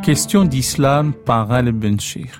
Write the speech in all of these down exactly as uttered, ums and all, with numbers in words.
Question d'islam par Al-Benchir.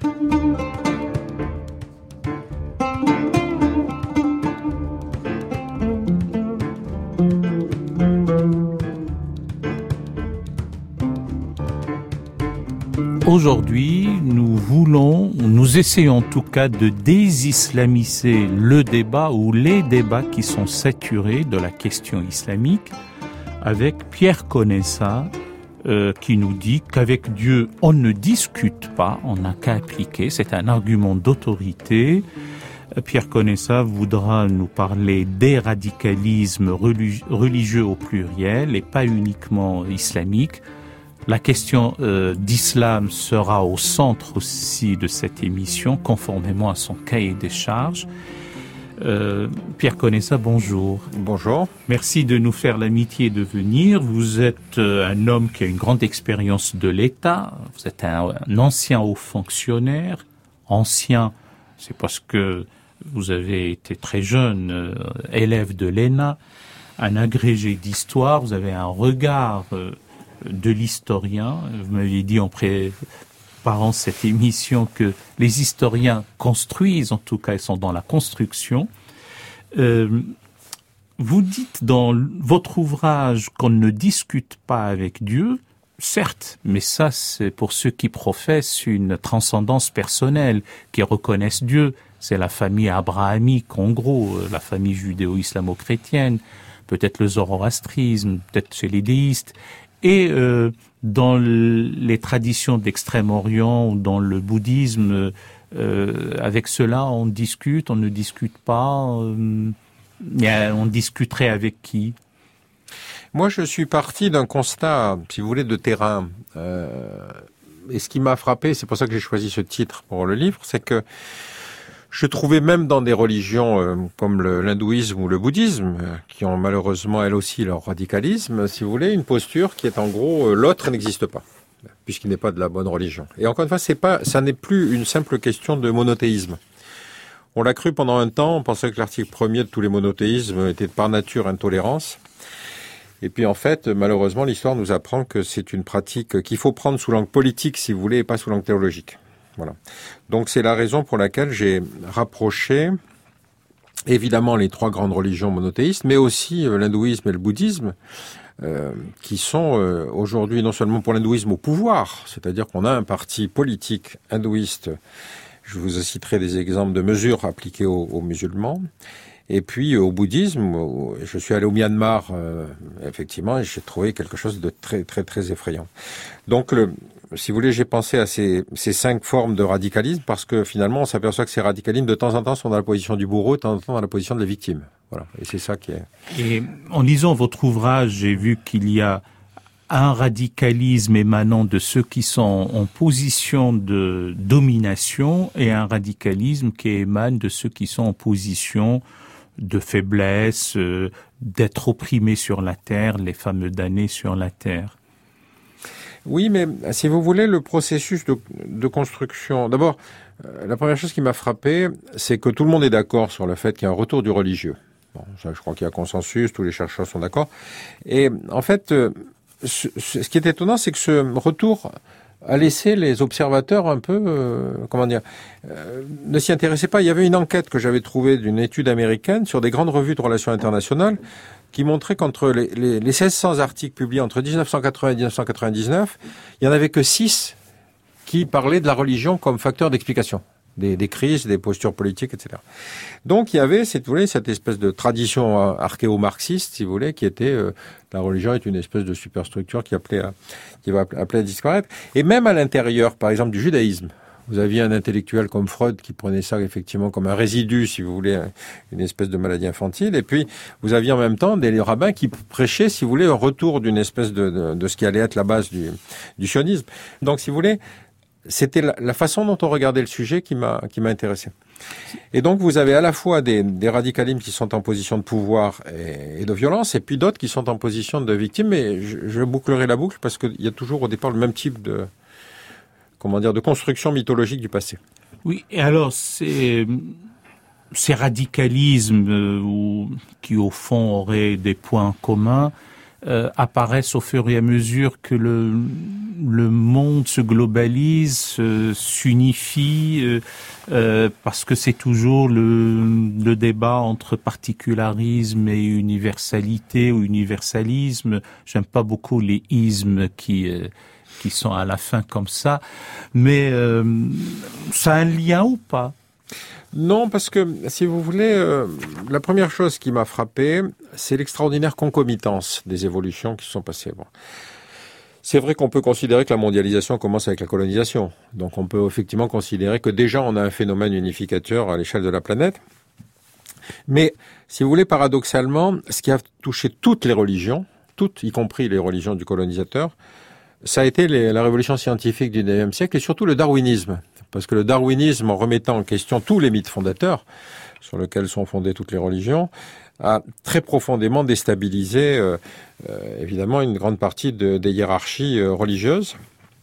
Aujourd'hui, nous voulons, nous essayons en tout cas de désislamiser le débat ou les débats qui sont saturés de la question islamique avec Pierre Conessa euh, qui nous dit qu'avec Dieu, on ne discute pas, on n'a qu'à appliquer. C'est un argument d'autorité. Pierre Conessa voudra nous parler des radicalismes religieux au pluriel et pas uniquement islamiques. La question euh, d'islam sera au centre aussi de cette émission, conformément à son cahier des charges. Euh, Pierre Conessa, bonjour. Bonjour. Merci de nous faire l'amitié de venir. Vous êtes euh, un homme qui a une grande expérience de l'État. Vous êtes un, un ancien haut fonctionnaire. Ancien, c'est parce que vous avez été très jeune, euh, élève de l'E N A, un agrégé d'histoire. Vous avez un regard... Euh, de l'historien. Vous m'aviez dit en préparant cette émission que les historiens construisent, en tout cas ils sont dans la construction. Euh, vous dites dans votre ouvrage qu'on ne discute pas avec Dieu, certes, mais ça c'est pour ceux qui professent une transcendance personnelle, qui reconnaissent Dieu. C'est la famille abrahamique, en gros, la famille judéo-islamo-chrétienne, peut-être le zoroastrisme, peut-être chez les déistes. Et euh, dans les traditions d'Extrême-Orient ou dans le bouddhisme, euh, avec cela, on discute, on ne discute pas. Euh, on discuterait avec qui ? Moi, je suis parti d'un constat, si vous voulez, de terrain. Euh, et ce qui m'a frappé, c'est pour ça que j'ai choisi ce titre pour le livre, c'est que je trouvais même dans des religions euh, comme le, l'hindouisme ou le bouddhisme, euh, qui ont malheureusement elles aussi leur radicalisme, si vous voulez, une posture qui est en gros euh, l'autre n'existe pas, puisqu'il n'est pas de la bonne religion. Et encore une fois, c'est pas, ça n'est plus une simple question de monothéisme. On l'a cru pendant un temps, on pensait que l'article premier de tous les monothéismes était par nature intolérance. Et puis en fait, malheureusement, l'histoire nous apprend que c'est une pratique qu'il faut prendre sous l'angle politique, si vous voulez, et pas sous l'angle théologique. Voilà. Donc c'est la raison pour laquelle j'ai rapproché évidemment les trois grandes religions monothéistes, mais aussi euh, l'hindouisme et le bouddhisme, euh, qui sont euh, aujourd'hui non seulement pour l'hindouisme au pouvoir, c'est-à-dire qu'on a un parti politique hindouiste, je vous citerai des exemples de mesures appliquées aux, aux musulmans, et puis euh, au bouddhisme, je suis allé au Myanmar, euh, effectivement, et j'ai trouvé quelque chose de très très très effrayant. Donc le Si vous voulez, j'ai pensé à ces, ces cinq formes de radicalisme parce que finalement, on s'aperçoit que ces radicalismes, de temps en temps, sont dans la position du bourreau, de temps en temps dans la position de la victime. Voilà. Et c'est ça qui est... Et en lisant votre ouvrage, j'ai vu qu'il y a un radicalisme émanant de ceux qui sont en position de domination et un radicalisme qui émane de ceux qui sont en position de faiblesse, euh, d'être opprimés sur la terre, les fameux damnés sur la terre. Oui, mais si vous voulez, le processus de, de construction... D'abord, euh, la première chose qui m'a frappé, c'est que tout le monde est d'accord sur le fait qu'il y a un retour du religieux. Bon, ça, je crois qu'il y a consensus, tous les chercheurs sont d'accord. Et en fait, euh, ce, ce qui est étonnant, c'est que ce retour a laissé les observateurs un peu, euh, comment dire, euh, ne s'y intéressaient pas. Il y avait une enquête que j'avais trouvée d'une étude américaine sur des grandes revues de relations internationales qui montrait qu'entre les, les, les seize cents articles publiés entre dix-neuf cent quatre-vingts et dix-neuf cent quatre-vingt-dix-neuf, il n'y en avait que six qui parlaient de la religion comme facteur d'explication des, des crises, des postures politiques, et cetera. Donc il y avait, si vous voulez, cette espèce de tradition archéo-marxiste, si vous voulez, qui était euh, la religion est une espèce de superstructure qui appelait à, qui va appeler à disparaître. Et même à l'intérieur, par exemple, du judaïsme, vous aviez un intellectuel comme Freud qui prenait ça effectivement comme un résidu, si vous voulez, une espèce de maladie infantile. Et puis, vous aviez en même temps des rabbins qui prêchaient, si vous voulez, un retour d'une espèce de, de, de ce qui allait être la base du, du sionisme. Donc, si vous voulez, c'était la, la façon dont on regardait le sujet qui m'a, qui m'a intéressé. Et donc, vous avez à la fois des, des radicalismes qui sont en position de pouvoir et, et de violence, et puis d'autres qui sont en position de victime. Mais je, je bouclerai la boucle parce qu'il y a toujours au départ le même type de... comment dire, de construction mythologique du passé. Oui, et alors, ces, ces radicalismes euh, ou, qui, au fond, auraient des points communs, euh, apparaissent au fur et à mesure que le, le monde monde se globalise, euh, s'unifie, euh, euh, parce que c'est toujours le, le débat entre particularisme et universalité ou universalisme. J'aime pas beaucoup les ismes qui euh, qui sont à la fin comme ça, mais euh, ça a un lien ou pas? Non, parce que, si vous voulez, euh, la première chose qui m'a frappé, c'est l'extraordinaire concomitance des évolutions qui se sont passées. Bon. C'est vrai qu'on peut considérer que la mondialisation commence avec la colonisation. Donc on peut effectivement considérer que déjà on a un phénomène unificateur à l'échelle de la planète. Mais, si vous voulez, paradoxalement, ce qui a touché toutes les religions, toutes, y compris les religions du colonisateur, ça a été les, la révolution scientifique du dix-neuvième siècle et surtout le darwinisme. Parce que le darwinisme, en remettant en question tous les mythes fondateurs sur lesquels sont fondées toutes les religions, a très profondément déstabilisé, euh, euh, évidemment, une grande partie de, des hiérarchies euh, religieuses.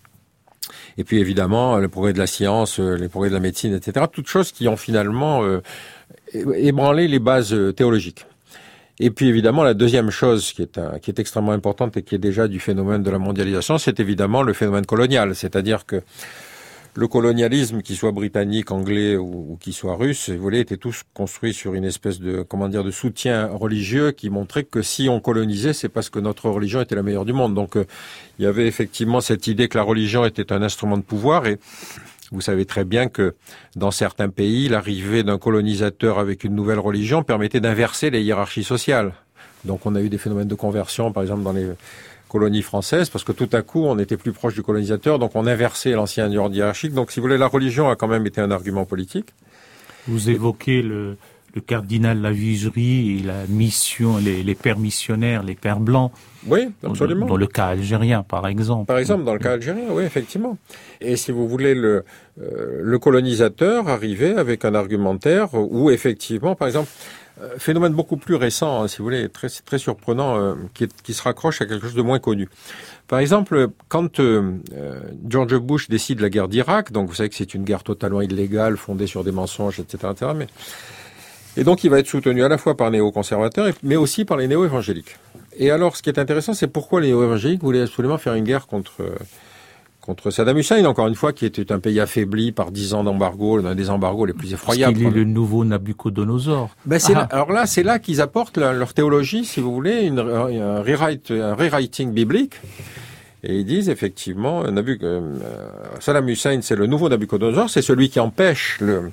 Et puis, évidemment, le progrès de la science, euh, les progrès de la médecine, et cetera. Toutes choses qui ont finalement euh, ébranlé les bases euh, théologiques. Et puis, évidemment, la deuxième chose qui est, un, qui est extrêmement importante et qui est déjà du phénomène de la mondialisation, c'est évidemment le phénomène colonial. C'est-à-dire que le colonialisme, qu'il soit britannique, anglais ou, ou qu'il soit russe, vous voyez, était tous construits sur une espèce de, comment dire, de soutien religieux qui montrait que si on colonisait, c'est parce que notre religion était la meilleure du monde. Donc, euh, il y avait effectivement cette idée que la religion était un instrument de pouvoir et vous savez très bien que dans certains pays, l'arrivée d'un colonisateur avec une nouvelle religion permettait d'inverser les hiérarchies sociales. Donc, on a eu des phénomènes de conversion, par exemple, dans les colonies françaises, parce que tout à coup, on était plus proche du colonisateur, donc on inversait l'ancien ordre hiérarchique. Donc, si vous voulez, la religion a quand même été un argument politique. Vous évoquez le, le cardinal Lavigerie et la mission, les, les pères missionnaires, les pères blancs. Oui, absolument. Dans, dans le cas algérien, par exemple. Par exemple, dans le cas algérien, oui, effectivement. Et si vous voulez, le, euh, le colonisateur arrivait avec un argumentaire où, effectivement, par exemple, Euh, phénomène beaucoup plus récent, hein, si vous voulez, très, très surprenant, euh, qui, est, qui se raccroche à quelque chose de moins connu. Par exemple, quand euh, George Bush décide la guerre d'Irak, donc vous savez que c'est une guerre totalement illégale, fondée sur des mensonges, et cetera, et cetera, mais... Et donc il va être soutenu à la fois par les néo-conservateurs, mais aussi par les néo-évangéliques. Et alors, ce qui est intéressant, c'est pourquoi les néo-évangéliques voulaient absolument faire une guerre contre... Euh, contre Saddam Hussein, encore une fois, qui était un pays affaibli par dix ans d'embargo, l'un des embargos les plus effroyables. Parce qu'il est le nouveau Nabucodonosor. Ben c'est ah. là, alors là, c'est là qu'ils apportent la, leur théologie, si vous voulez, une, un, rewrite, un rewriting biblique. Et ils disent, effectivement, Nabuc, euh, Saddam Hussein, c'est le nouveau Nabucodonosor, c'est celui qui empêche le...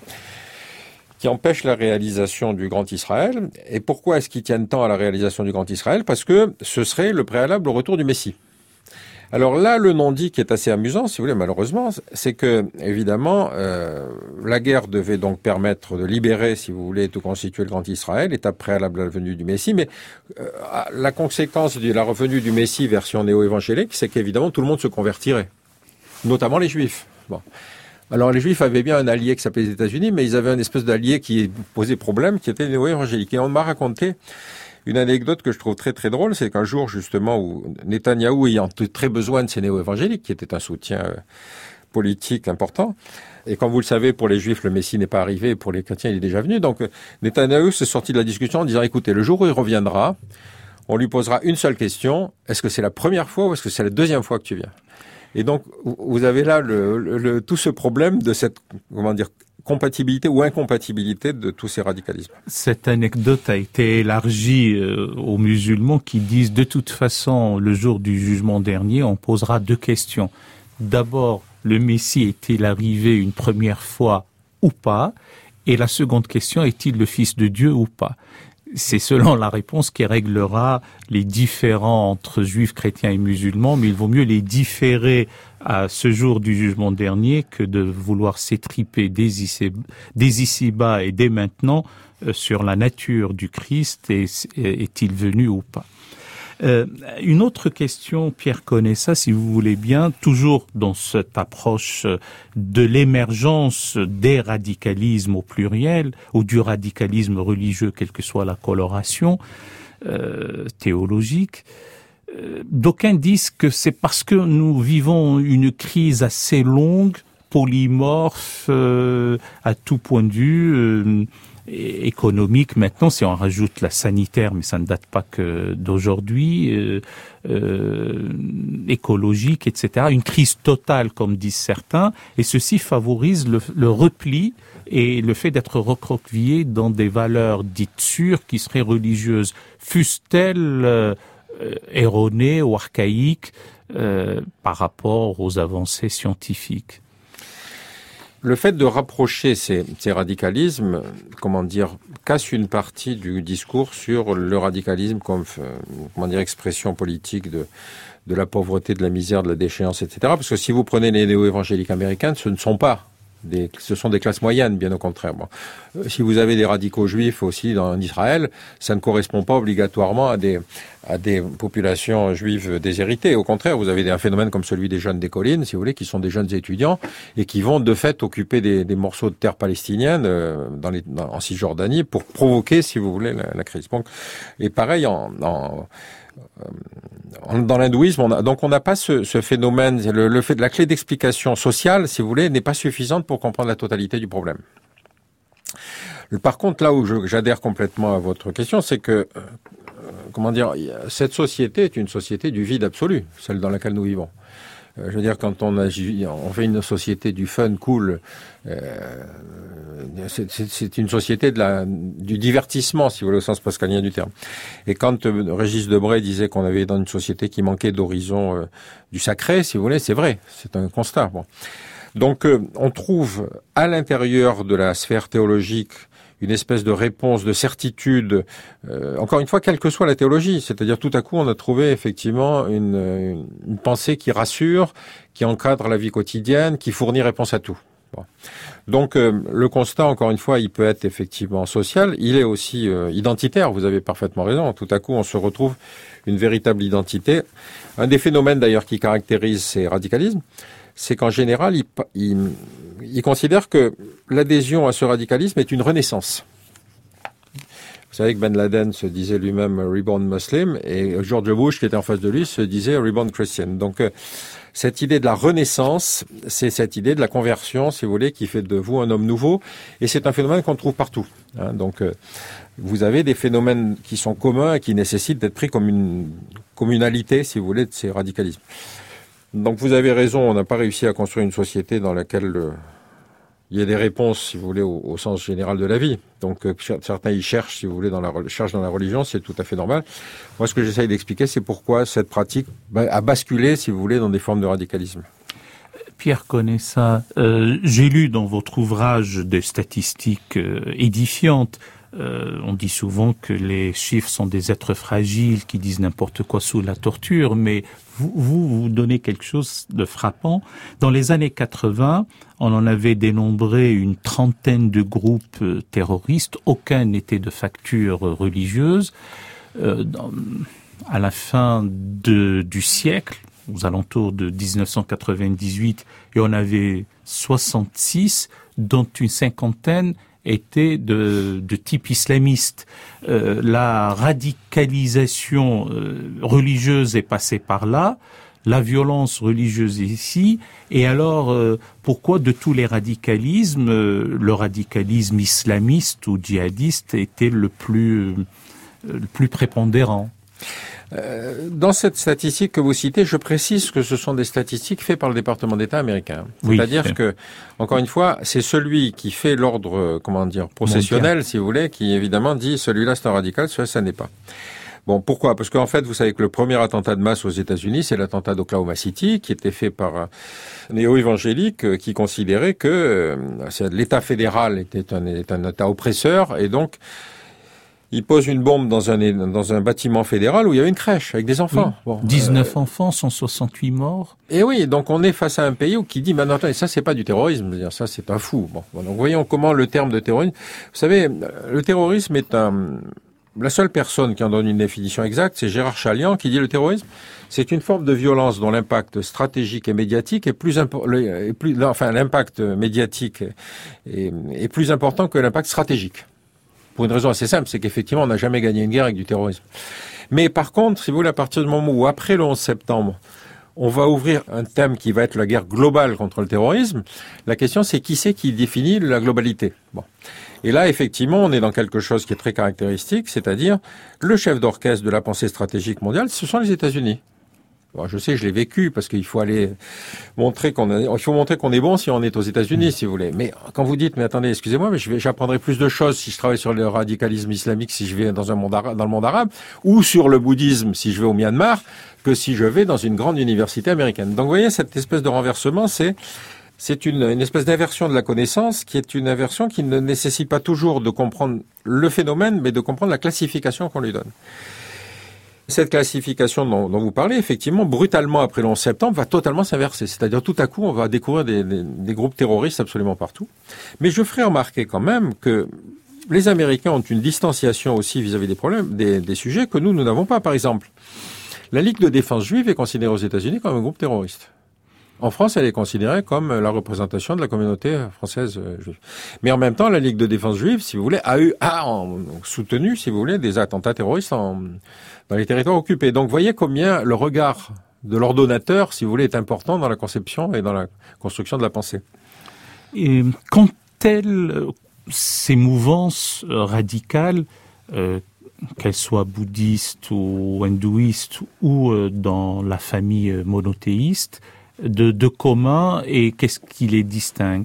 qui empêche la réalisation du Grand Israël. Et pourquoi est-ce qu'ils tiennent tant à la réalisation du Grand Israël? Parce que ce serait le préalable au retour du Messie. Alors là, le non-dit qui est assez amusant, si vous voulez, malheureusement, c'est que, évidemment, euh, la guerre devait donc permettre de libérer, si vous voulez, de constituer le Grand Israël, étape préalable à la venue du Messie, mais euh, la conséquence de la revenue du Messie version néo-évangélique, c'est qu'évidemment, tout le monde se convertirait, notamment les Juifs. Bon. Alors les Juifs avaient bien un allié qui s'appelait les États-Unis, mais ils avaient un espèce d'allié qui posait problème, qui était les néo-évangéliques. Et on m'a raconté une anecdote que je trouve très très drôle, c'est qu'un jour justement où Netanyahou, ayant très besoin de ces néo-évangéliques, qui était un soutien euh, politique important, et comme vous le savez, pour les Juifs, le Messie n'est pas arrivé, pour les chrétiens, il est déjà venu, donc Netanyahou s'est sorti de la discussion en disant, écoutez, le jour où il reviendra, on lui posera une seule question, est-ce que c'est la première fois ou est-ce que c'est la deuxième fois que tu viens? Et donc, vous avez là le, le, le, tout ce problème de cette, comment dire, compatibilité ou incompatibilité de tous ces radicalismes. Cette anecdote a été élargie euh, aux musulmans qui disent de toute façon, le jour du jugement dernier, on posera deux questions. D'abord, le Messie est-il arrivé une première fois ou pas? Et la seconde question, est-il le Fils de Dieu ou pas? C'est selon la réponse qui réglera les différends entre juifs, chrétiens et musulmans, mais il vaut mieux les différer à ce jour du jugement dernier que de vouloir s'étriper dès ici, dès ici-bas et dès maintenant euh, sur la nature du Christ et est-il venu ou pas. Euh, une autre question, Pierre connaît ça, si vous voulez bien, toujours dans cette approche de l'émergence des radicalismes au pluriel, ou du radicalisme religieux, quelle que soit la coloration euh, théologique. Euh, d'aucuns disent que c'est parce que nous vivons une crise assez longue, polymorphe, euh, à tout point de vue, euh, économique maintenant, si on rajoute la sanitaire, mais ça ne date pas que d'aujourd'hui, euh, euh, écologique, et cetera. Une crise totale, comme disent certains, et ceci favorise le, le repli et le fait d'être recroquevillé dans des valeurs dites sûres qui seraient religieuses, fussent-elles euh, erronées ou archaïques euh, par rapport aux avancées scientifiques. Le fait de rapprocher ces, ces radicalismes, comment dire, casse une partie du discours sur le radicalisme comme, comment dire, expression politique de, de la pauvreté, de la misère, de la déchéance, et cetera. Parce que si vous prenez les néo-évangéliques américains, ce ne sont pas Des, ce sont des classes moyennes, bien au contraire. Bon. Euh, si vous avez des radicaux juifs aussi dans, en Israël, ça ne correspond pas obligatoirement à des, à des populations juives déshéritées. Au contraire, vous avez des, un phénomène comme celui des jeunes des collines, si vous voulez, qui sont des jeunes étudiants et qui vont de fait occuper des, des morceaux de terre palestinienne euh, dans les, dans, en Cisjordanie pour provoquer, si vous voulez, la, la crise. Donc, et pareil en... en dans l'hindouisme, on a, donc on n'a pas ce, ce phénomène, le, le fait de la clé d'explication sociale, si vous voulez, n'est pas suffisante pour comprendre la totalité du problème. Par contre, là où je, j'adhère complètement à votre question, c'est que, euh, comment dire, cette société est une société du vide absolu, celle dans laquelle nous vivons. Euh, je veux dire, quand on agit, on fait une société du fun, cool, euh, c'est, c'est, c'est une société de la, du divertissement, si vous voulez, au sens pascalien du terme. Et quand euh, Régis Debray disait qu'on avait dans une société qui manquait d'horizon euh, du sacré, si vous voulez, c'est vrai, c'est un constat. Bon. Donc, euh, on trouve à l'intérieur de la sphère théologique une espèce de réponse, de certitude, euh, encore une fois, quelle que soit la théologie. C'est-à-dire, tout à coup, on a trouvé effectivement une, une, une pensée qui rassure, qui encadre la vie quotidienne, qui fournit réponse à tout. Bon. Donc, euh, le constat, encore une fois, il peut être effectivement social, il est aussi euh, identitaire, vous avez parfaitement raison. Tout à coup, on se retrouve une véritable identité. Un des phénomènes, d'ailleurs, qui caractérise ces radicalismes, c'est qu'en général, il, il, il considère que l'adhésion à ce radicalisme est une renaissance. Vous savez que Ben Laden se disait lui-même « Reborn Muslim » et George Bush, qui était en face de lui, se disait « Reborn Christian ». Donc, cette idée de la renaissance, c'est cette idée de la conversion, si vous voulez, qui fait de vous un homme nouveau. Et c'est un phénomène qu'on trouve partout. Hein. Donc, vous avez des phénomènes qui sont communs et qui nécessitent d'être pris comme une communalité, si vous voulez, de ces radicalismes. Donc vous avez raison, on n'a pas réussi à construire une société dans laquelle euh, il y a des réponses, si vous voulez, au, au sens général de la vie. Donc euh, certains y cherchent, si vous voulez, dans la cherchent dans la religion, c'est tout à fait normal. Moi, ce que j'essaye d'expliquer, c'est pourquoi cette pratique bah, a basculé, si vous voulez, dans des formes de radicalisme. Pierre Conessa, euh, j'ai lu dans votre ouvrage des statistiques euh, édifiantes. Euh, on dit souvent que les chiffres sont des êtres fragiles qui disent n'importe quoi sous la torture, mais vous, vous, vous donnez quelque chose de frappant. Dans les années quatre-vingts, on en avait dénombré une trentaine de groupes terroristes. Aucun n'était de facture religieuse. Euh, dans, à la fin de, du siècle, aux alentours de dix-neuf cent quatre-vingt-dix-huit, et on avait soixante-six, dont une cinquantaine était de, de type islamiste. Euh, la radicalisation euh, religieuse est passée par là, la violence religieuse ici, et alors euh, pourquoi de tous les radicalismes, euh, le radicalisme islamiste ou djihadiste était le plus, euh, le plus prépondérant? Dans cette statistique que vous citez, je précise que ce sont des statistiques faites par le département d'État américain. Oui. C'est-à-dire que, encore une fois, c'est celui qui fait l'ordre, comment dire, processionnel, mondial, si vous voulez, qui évidemment dit celui-là c'est un radical, celui-là ça n'est pas. Bon, pourquoi? Parce qu'en fait, vous savez que le premier attentat de masse aux États-Unis, c'est l'attentat d'Oklahoma City, qui était fait par un néo-évangélique qui considérait que euh, l'État fédéral était un, était un État oppresseur, et donc il pose une bombe dans un, dans un bâtiment fédéral où il y avait une crèche avec des enfants. Oui. Bon, dix-neuf euh, enfants, cent soixante-huit morts. Et oui, donc on est face à un pays où qui dit, maintenant, attendez, ça c'est pas du terrorisme, ça c'est un fou. Bon, donc voyons comment le terme de terrorisme. Vous savez, le terrorisme est un. La seule personne qui en donne une définition exacte, c'est Gérard Chaliand qui dit le terrorisme, c'est une forme de violence dont l'impact stratégique et médiatique est plus important, enfin l'impact médiatique est, est plus important que l'impact stratégique. Pour une raison assez simple, c'est qu'effectivement, on n'a jamais gagné une guerre avec du terrorisme. Mais par contre, si vous voulez, à partir du moment où, après le onze septembre, on va ouvrir un thème qui va être la guerre globale contre le terrorisme. La question, c'est qui c'est qui définit la globalité? Bon. Et là, effectivement, on est dans quelque chose qui est très caractéristique, c'est-à-dire le chef d'orchestre de la pensée stratégique mondiale, ce sont les États-Unis. Bon, je sais, je l'ai vécu parce qu'il faut aller montrer qu'on a, il faut montrer qu'on est bon si on est aux États-Unis, mmh. si vous voulez. Mais quand vous dites, mais attendez, excusez-moi, mais je vais, j'apprendrai plus de choses si je travaille sur le radicalisme islamique, si je vais dans un monde arabe, dans le monde arabe, ou sur le bouddhisme, si je vais au Myanmar, que si je vais dans une grande université américaine. Donc, vous voyez, cette espèce de renversement, c'est, c'est une, une espèce d'inversion de la connaissance qui est une inversion qui ne nécessite pas toujours de comprendre le phénomène, mais de comprendre la classification qu'on lui donne. Cette classification dont, dont vous parlez, effectivement, brutalement après le onze septembre, va totalement s'inverser. C'est-à-dire, tout à coup, on va découvrir des, des, des groupes terroristes absolument partout. Mais je ferai remarquer quand même que les Américains ont une distanciation aussi vis-à-vis des problèmes, des, des sujets que nous, nous n'avons pas. Par exemple, la Ligue de défense juive est considérée aux États-Unis comme un groupe terroriste. En France, elle est considérée comme la représentation de la communauté française juive. Mais en même temps, la Ligue de défense juive, si vous voulez, a eu, a en, soutenu, si vous voulez, des attentats terroristes en, dans les territoires occupés. Donc, voyez combien le regard de l'ordonnateur, si vous voulez, est important dans la conception et dans la construction de la pensée. Et quand elles, ces mouvances radicales, euh, qu'elles soient bouddhistes ou hindouistes ou euh, dans la famille monothéiste, de, de commun et qu'est-ce qui les distingue?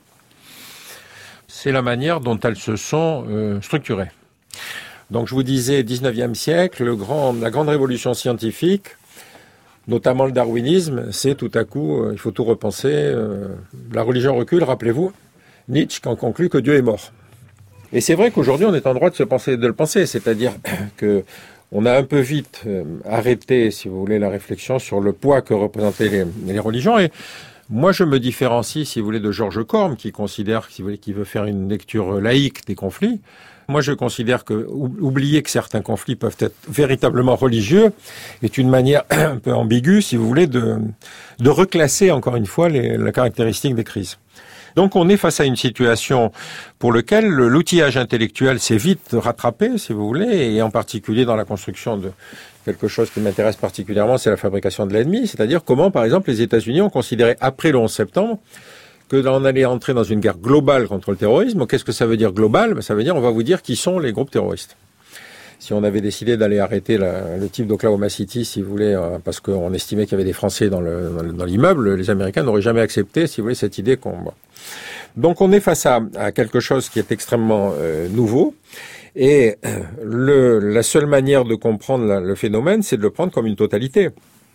C'est la manière dont elles se sont euh, structurées. Donc je vous disais, dix-neuvième siècle, le grand, la grande révolution scientifique, notamment le darwinisme, c'est tout à coup, euh, il faut tout repenser, euh, la religion recule, rappelez-vous, Nietzsche qui en conclut que Dieu est mort. Et c'est vrai qu'aujourd'hui on est en droit de se penser, de le penser, c'est-à-dire que on a un peu vite euh, arrêté, si vous voulez, la réflexion sur le poids que représentaient les, les religions. Et moi, je me différencie, si vous voulez, de Georges Corme, qui considère, si vous voulez, qui veut faire une lecture laïque des conflits. Moi, je considère que oublier que certains conflits peuvent être véritablement religieux est une manière un peu ambiguë, si vous voulez, de, de reclasser, encore une fois, les, la caractéristique des crises. Donc on est face à une situation pour laquelle l'outillage intellectuel s'est vite rattrapé, si vous voulez, et en particulier dans la construction de quelque chose qui m'intéresse particulièrement, c'est la fabrication de l'ennemi, c'est-à-dire comment, par exemple, les États-Unis ont considéré, après le onze septembre, que l'on allait entrer dans une guerre globale contre le terrorisme. Qu'est-ce que ça veut dire global? Ça veut dire, on va vous dire qui sont les groupes terroristes. Si on avait décidé d'aller arrêter la, le type d'Oklahoma City, si vous voulez, euh, parce qu'on estimait qu'il y avait des Français dans, le, dans, dans l'immeuble, les Américains n'auraient jamais accepté, si vous voulez, cette idée qu'on... Bon. Donc on est face à, à quelque chose qui est extrêmement euh, nouveau, et euh, le, la seule manière de comprendre la, le phénomène, c'est de le prendre comme une totalité.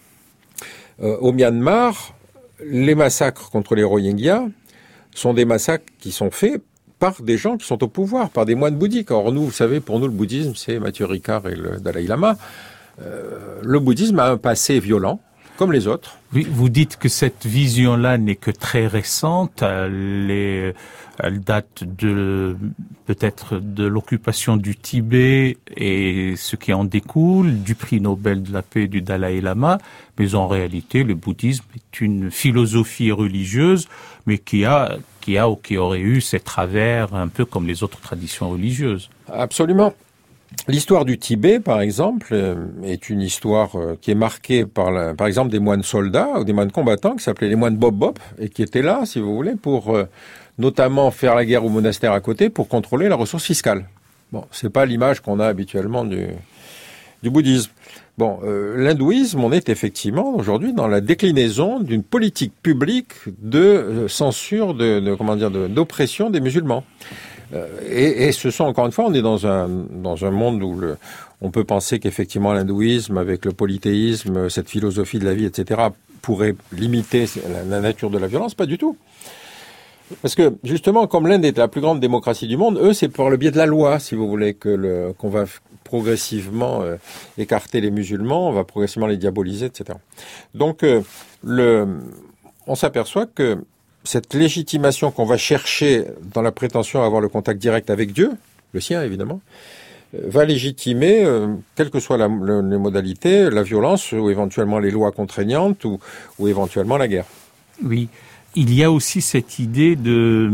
Euh, au Myanmar, les massacres contre les Rohingyas sont des massacres qui sont faits par des gens qui sont au pouvoir, par des moines bouddhiques. Or nous, vous savez, pour nous, le bouddhisme, c'est Mathieu Ricard et le Dalai Lama. Euh, le bouddhisme a un passé violent, comme les autres. Oui, vous dites que cette vision-là n'est que très récente. Elle, est, elle date de peut-être de l'occupation du Tibet et ce qui en découle, du prix Nobel de la paix du Dalai Lama. Mais en réalité, le bouddhisme est une philosophie religieuse, mais qui a qui a ou qui aurait eu ses travers un peu comme les autres traditions religieuses. Absolument. L'histoire du Tibet, par exemple, est une histoire qui est marquée par, la, par exemple, des moines soldats ou des moines combattants qui s'appelaient les moines Bop-Bop et qui étaient là, si vous voulez, pour euh, notamment faire la guerre au monastère à côté pour contrôler la ressource fiscale. Bon, c'est pas l'image qu'on a habituellement du, du bouddhisme. Bon, euh, l'hindouisme, on est effectivement aujourd'hui dans la déclinaison d'une politique publique de euh, censure, de, de comment dire, de, d'oppression des musulmans. Euh, et, et ce sont, encore une fois, on est dans un dans un monde où le, on peut penser qu'effectivement l'hindouisme, avec le polythéisme, cette philosophie de la vie, et cetera, pourrait limiter la, la nature de la violence. Pas du tout. Parce que, justement, comme l'Inde est la plus grande démocratie du monde, eux, c'est par le biais de la loi, si vous voulez, que le, qu'on va progressivement euh, écarter les musulmans, on va progressivement les diaboliser, et cetera. Donc, euh, le, on s'aperçoit que cette légitimation qu'on va chercher dans la prétention à avoir le contact direct avec Dieu, le sien évidemment, euh, va légitimer, euh, quelles que soient la, le, les modalités, la violence ou éventuellement les lois contraignantes ou, ou éventuellement la guerre. Oui. Il y a aussi cette idée de...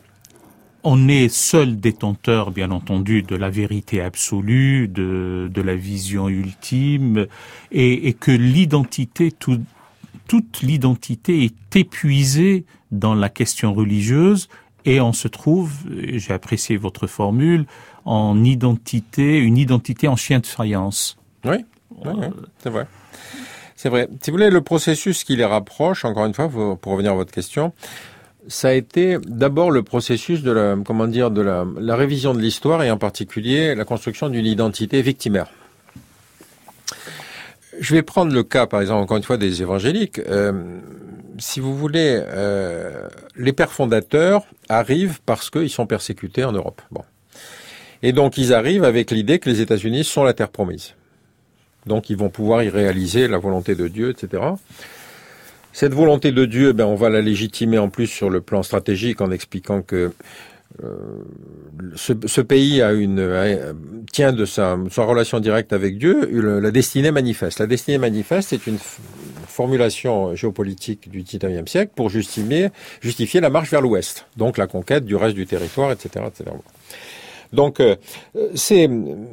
On est seul détenteur, bien entendu, de la vérité absolue, de, de la vision ultime, et, et que l'identité tout, toute l'identité est épuisée dans la question religieuse et on se trouve, j'ai apprécié votre formule, en identité, une identité en chien de faïence. Oui, oui, oui, c'est vrai. C'est vrai. Si vous voulez, le processus qui les rapproche, encore une fois, pour revenir à votre question, ça a été d'abord le processus de la, comment dire, de la, la révision de l'histoire et en particulier la construction d'une identité victimaire. Je vais prendre le cas, par exemple, encore une fois, des évangéliques. Euh, si vous voulez, euh, les pères fondateurs arrivent parce qu'ils sont persécutés en Europe. Bon. Et donc, ils arrivent avec l'idée que les États-Unis sont la terre promise. Donc, ils vont pouvoir y réaliser la volonté de Dieu, et cetera. Cette volonté de Dieu, ben, on va la légitimer en plus sur le plan stratégique en expliquant que euh, ce, ce pays a une a, tient de sa, sa relation directe avec Dieu le, la destinée manifeste. La destinée manifeste est une f- formulation géopolitique du dix-neuvième siècle pour justifier, justifier la marche vers l'Ouest, donc la conquête du reste du territoire, et cetera, et cetera. Donc, euh, ces,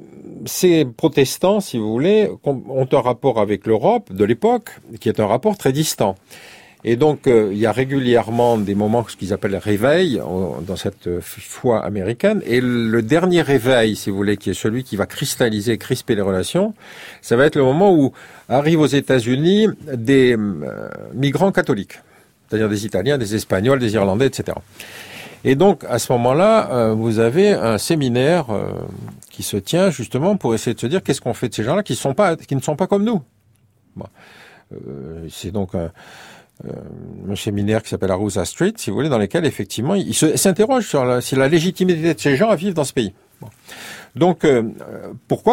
ces protestants, si vous voulez, ont un rapport avec l'Europe de l'époque, qui est un rapport très distant. Et donc, euh, il y a régulièrement des moments, ce qu'ils appellent réveil, dans cette foi américaine. Et le dernier réveil, si vous voulez, qui est celui qui va cristalliser, crisper les relations, ça va être le moment où arrivent aux États-Unis des euh, migrants catholiques, c'est-à-dire des Italiens, des Espagnols, des Irlandais, et cetera. Et donc, à ce moment-là, euh, vous avez un séminaire euh, qui se tient justement pour essayer de se dire qu'est-ce qu'on fait de ces gens-là qui, sont pas, qui ne sont pas comme nous. Bon. Euh, c'est donc un, euh, un séminaire qui s'appelle Arousa Street, si vous voulez, dans lequel, effectivement, il se, s'interroge sur la, sur la légitimité de ces gens à vivre dans ce pays. Bon. Donc, euh, pourquoi ?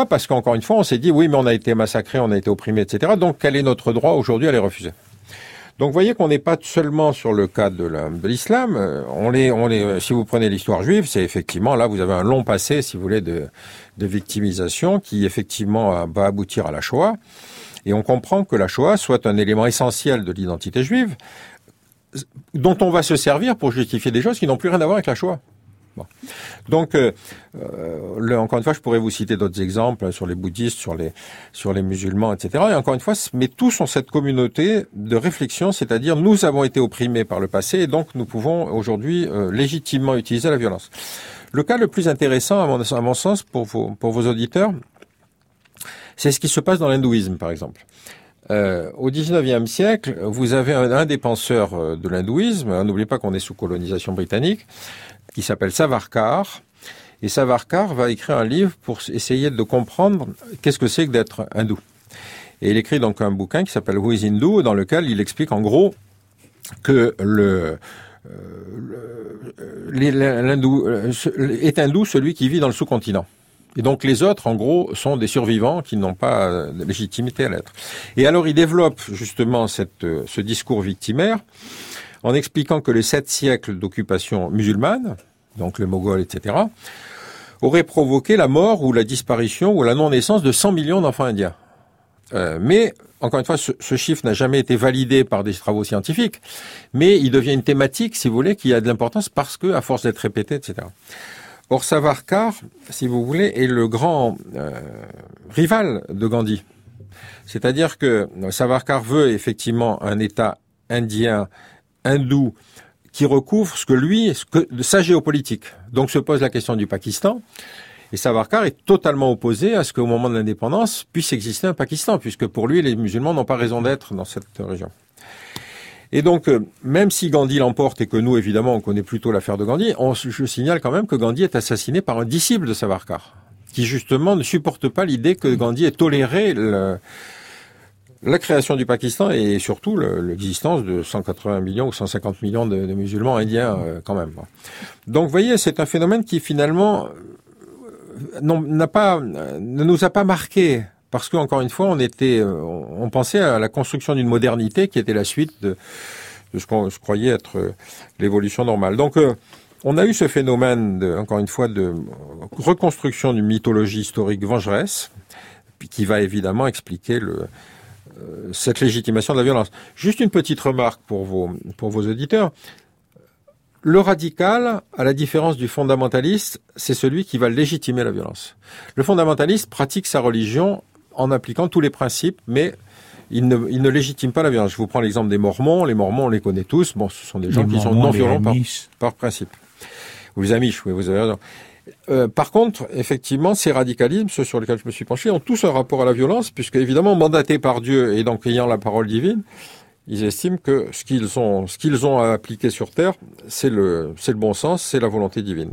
Parce qu'encore une fois, on s'est dit, oui, mais on a été massacrés, on a été opprimés, et cetera. Donc, quel est notre droit aujourd'hui à les refuser ? Donc, vous voyez qu'on n'est pas seulement sur le cas de, la, de l'islam. On les, on les, si vous prenez l'histoire juive, c'est effectivement, là, vous avez un long passé, si vous voulez, de, de victimisation qui, effectivement, va aboutir à la Shoah. Et on comprend que la Shoah soit un élément essentiel de l'identité juive dont on va se servir pour justifier des choses qui n'ont plus rien à voir avec la Shoah. Bon. Donc, euh, euh, le, encore une fois, je pourrais vous citer d'autres exemples sur les bouddhistes, sur les sur les musulmans, et cetera. Et encore une fois, mais tous ont cette communauté de réflexion, c'est-à-dire nous avons été opprimés par le passé et donc nous pouvons aujourd'hui euh, légitimement utiliser la violence. Le cas le plus intéressant, à mon, à mon sens, pour vos pour vos auditeurs, c'est ce qui se passe dans l'hindouisme, par exemple. Euh, au dix-neuvième siècle, vous avez un, un des penseurs de l'hindouisme, n'oubliez pas qu'on est sous colonisation britannique, qui s'appelle Savarkar. Et Savarkar va écrire un livre pour essayer de comprendre qu'est-ce que c'est que d'être hindou. Et il écrit donc un bouquin qui s'appelle Who is Hindu, dans lequel il explique en gros que le, euh, le l'hindou est hindou celui qui vit dans le sous-continent. Et donc les autres, en gros, sont des survivants qui n'ont pas de légitimité à l'être. Et alors il développe justement cette, ce discours victimaire en expliquant que les sept siècles d'occupation musulmane, donc les Moghols, et cetera, auraient provoqué la mort ou la disparition ou la non-naissance de cent millions d'enfants indiens. Euh, mais, encore une fois, ce, ce chiffre n'a jamais été validé par des travaux scientifiques, mais il devient une thématique, si vous voulez, qui a de l'importance parce que, à force d'être répété, et cetera. Or, Savarkar, si vous voulez, est le grand euh, rival de Gandhi. C'est-à-dire que Savarkar veut effectivement un État indien hindou qui recouvre ce que lui, ce que, de sa géopolitique. Donc se pose la question du Pakistan. Et Savarkar est totalement opposé à ce qu'au moment de l'indépendance puisse exister un Pakistan, puisque pour lui, les musulmans n'ont pas raison d'être dans cette région. Et donc, même si Gandhi l'emporte et que nous, évidemment, on connaît plutôt l'affaire de Gandhi, on, je signale quand même que Gandhi est assassiné par un disciple de Savarkar, qui justement ne supporte pas l'idée que Gandhi ait toléré le, la création du Pakistan et surtout le, l'existence de cent quatre-vingts millions ou cent cinquante millions de, de musulmans indiens euh, quand même. Donc, vous voyez, c'est un phénomène qui finalement non, n'a pas, ne nous a pas marqué parce qu'encore une fois, on était, on pensait à la construction d'une modernité qui était la suite de, de ce qu'on je croyais être l'évolution normale. Donc, euh, on a eu ce phénomène, de, encore une fois, de reconstruction d'une mythologie historique vengeresse, qui va évidemment expliquer le cette légitimation de la violence. Juste une petite remarque pour vos, pour vos auditeurs. Le radical, à la différence du fondamentaliste, c'est celui qui va légitimer la violence. Le fondamentaliste pratique sa religion en appliquant tous les principes, mais il ne, il ne légitime pas la violence. Je vous prends l'exemple des Mormons. Les Mormons, on les connaît tous. Bon, ce sont des gens les qui Mormons, sont non violents par, Amish. par principe. Ou les Amish, oui, vous avez raison. Euh, par contre, effectivement, ces radicalismes, ceux sur lesquels je me suis penché, ont tous un rapport à la violence, puisque évidemment, mandatés par Dieu et donc ayant la parole divine, ils estiment que ce qu'ils ont, ce qu'ils ont à appliquer sur terre, c'est le, c'est le bon sens, c'est la volonté divine.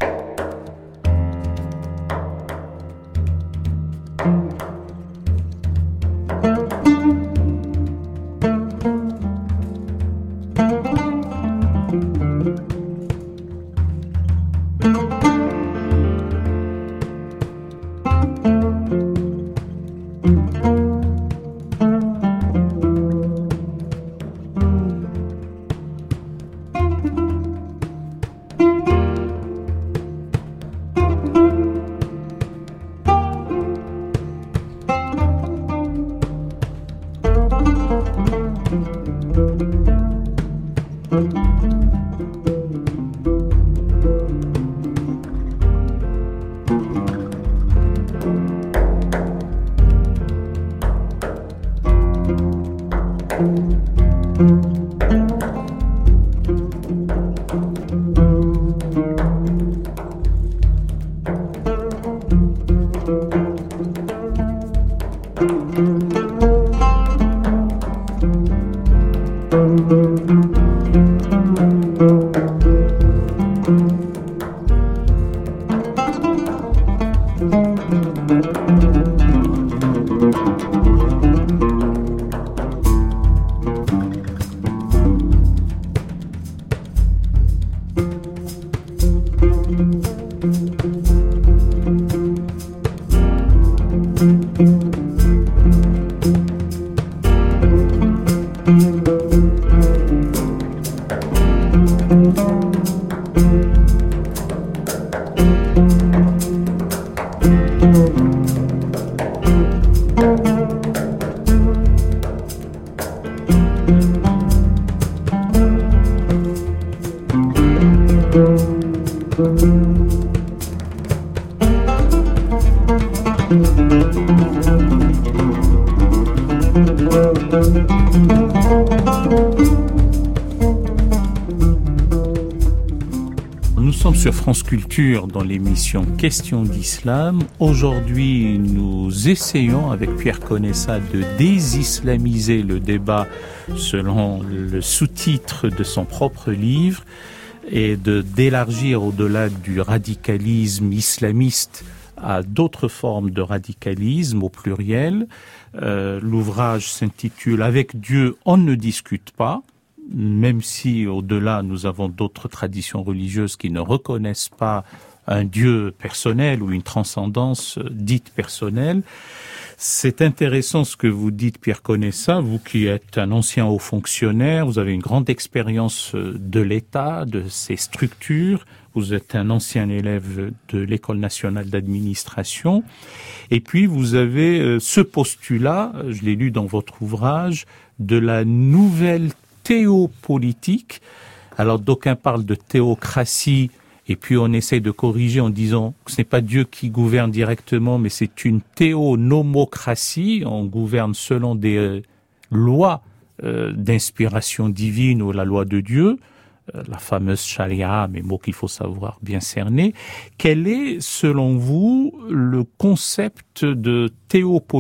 Nous sommes sur France Culture dans l'émission Questions d'Islam. Aujourd'hui, nous essayons avec Pierre Conessa de désislamiser le débat selon le sous-titre de son propre livre et de d'élargir au-delà du radicalisme islamiste à d'autres formes de radicalisme au pluriel. Euh, l'ouvrage s'intitule « Avec Dieu, on ne discute pas ». Même si au-delà nous avons d'autres traditions religieuses qui ne reconnaissent pas un Dieu personnel ou une transcendance dite personnelle. C'est intéressant ce que vous dites, Pierre Conessa, vous qui êtes un ancien haut fonctionnaire, vous avez une grande expérience de l'État, de ses structures, vous êtes un ancien élève de l'École nationale d'administration, et puis vous avez ce postulat, je l'ai lu dans votre ouvrage, de la nouvelle théopolitique. Alors d'aucuns parlent de théocratie et puis on essaie de corriger en disant que ce n'est pas Dieu qui gouverne directement, mais c'est une théonomocratie. On gouverne selon des euh, lois euh, d'inspiration divine ou la loi de Dieu, euh, la fameuse charia, mais mot qu'il faut savoir bien cerner. Quel est, selon vous, le concept de théopolitique ?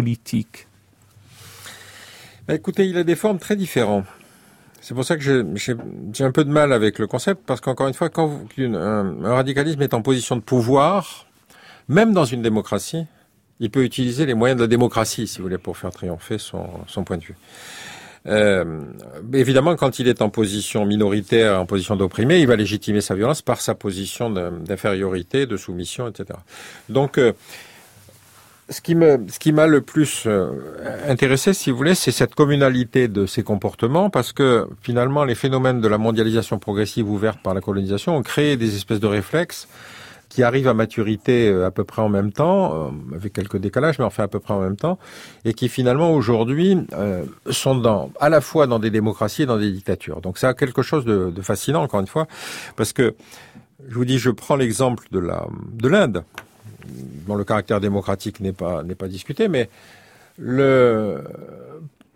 Ben, écoutez, il a des formes très différentes. C'est pour ça que j'ai, j'ai, j'ai un peu de mal avec le concept, parce qu'encore une fois, quand vous, un, un radicalisme est en position de pouvoir, même dans une démocratie, il peut utiliser les moyens de la démocratie, si vous voulez, pour faire triompher son, son point de vue. Euh, évidemment, quand il est en position minoritaire, en position d'opprimé, il va légitimer sa violence par sa position d'infériorité, de soumission, et cetera. Donc, euh, Ce qui me, ce qui m'a le plus euh, intéressé, si vous voulez, c'est cette communalité de ces comportements, parce que finalement, les phénomènes de la mondialisation progressive ouverte par la colonisation ont créé des espèces de réflexes qui arrivent à maturité à peu près en même temps, euh, avec quelques décalages, mais enfin à peu près en même temps, et qui finalement aujourd'hui euh, sont dans, à la fois dans des démocraties et dans des dictatures. Donc ça a quelque chose de, de fascinant, encore une fois, parce que je vous dis, je prends l'exemple de la, de l'Inde, dont le caractère démocratique n'est pas n'est pas discuté, mais le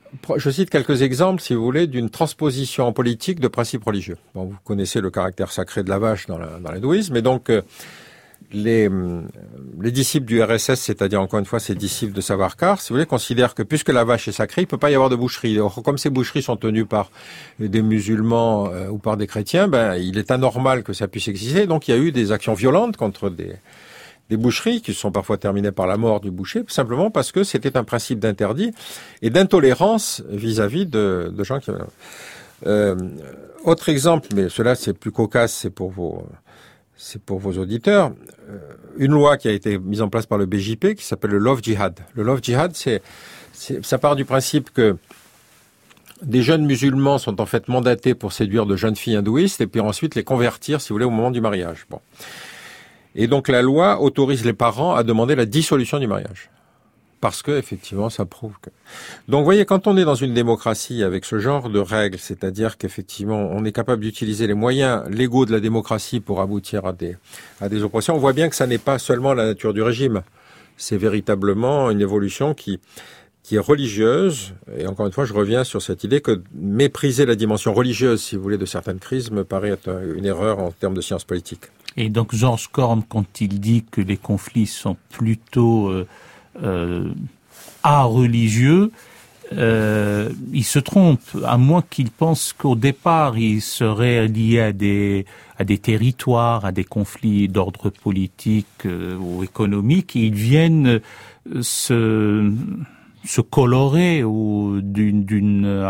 Je cite quelques exemples, si vous voulez, d'une transposition en politique de principes religieux. Bon, vous connaissez le caractère sacré de la vache dans, la, dans l'hindouisme, et donc euh, les, les disciples du R S S, c'est-à-dire encore une fois ces disciples de Savarkar, si vous voulez, considèrent que puisque la vache est sacrée, il ne peut pas y avoir de boucherie. Or, comme ces boucheries sont tenues par des musulmans euh, ou par des chrétiens, ben il est anormal que ça puisse exister. Donc il y a eu des actions violentes contre des des boucheries qui sont parfois terminées par la mort du boucher, simplement parce que c'était un principe d'interdit et d'intolérance vis-à-vis de, de gens qui... Euh, autre exemple, mais cela c'est plus cocasse, c'est pour vos, c'est pour vos auditeurs, euh, une loi qui a été mise en place par le B J P qui s'appelle le Love Jihad. Le Love Jihad, c'est, c'est, ça part du principe que des jeunes musulmans sont en fait mandatés pour séduire de jeunes filles hindouistes et puis ensuite les convertir, si vous voulez, au moment du mariage. Bon. Et donc la loi autorise les parents à demander la dissolution du mariage. Parce que, effectivement, ça prouve que... Donc, vous voyez, quand on est dans une démocratie avec ce genre de règles, c'est-à-dire qu'effectivement, on est capable d'utiliser les moyens légaux de la démocratie pour aboutir à des, à des oppressions, on voit bien que ça n'est pas seulement la nature du régime. C'est véritablement une évolution qui, qui est religieuse. Et encore une fois, je reviens sur cette idée que mépriser la dimension religieuse, si vous voulez, de certaines crises me paraît être une erreur en termes de sciences politiques. Et donc, Georges Corne, quand il dit que les conflits sont plutôt... Euh Euh, à religieux, euh, il se trompe, à moins qu'il pense qu'au départ il serait lié à des à des territoires, à des conflits d'ordre politique euh, ou économique, et ils viennent euh, se se colorer ou d'une d'une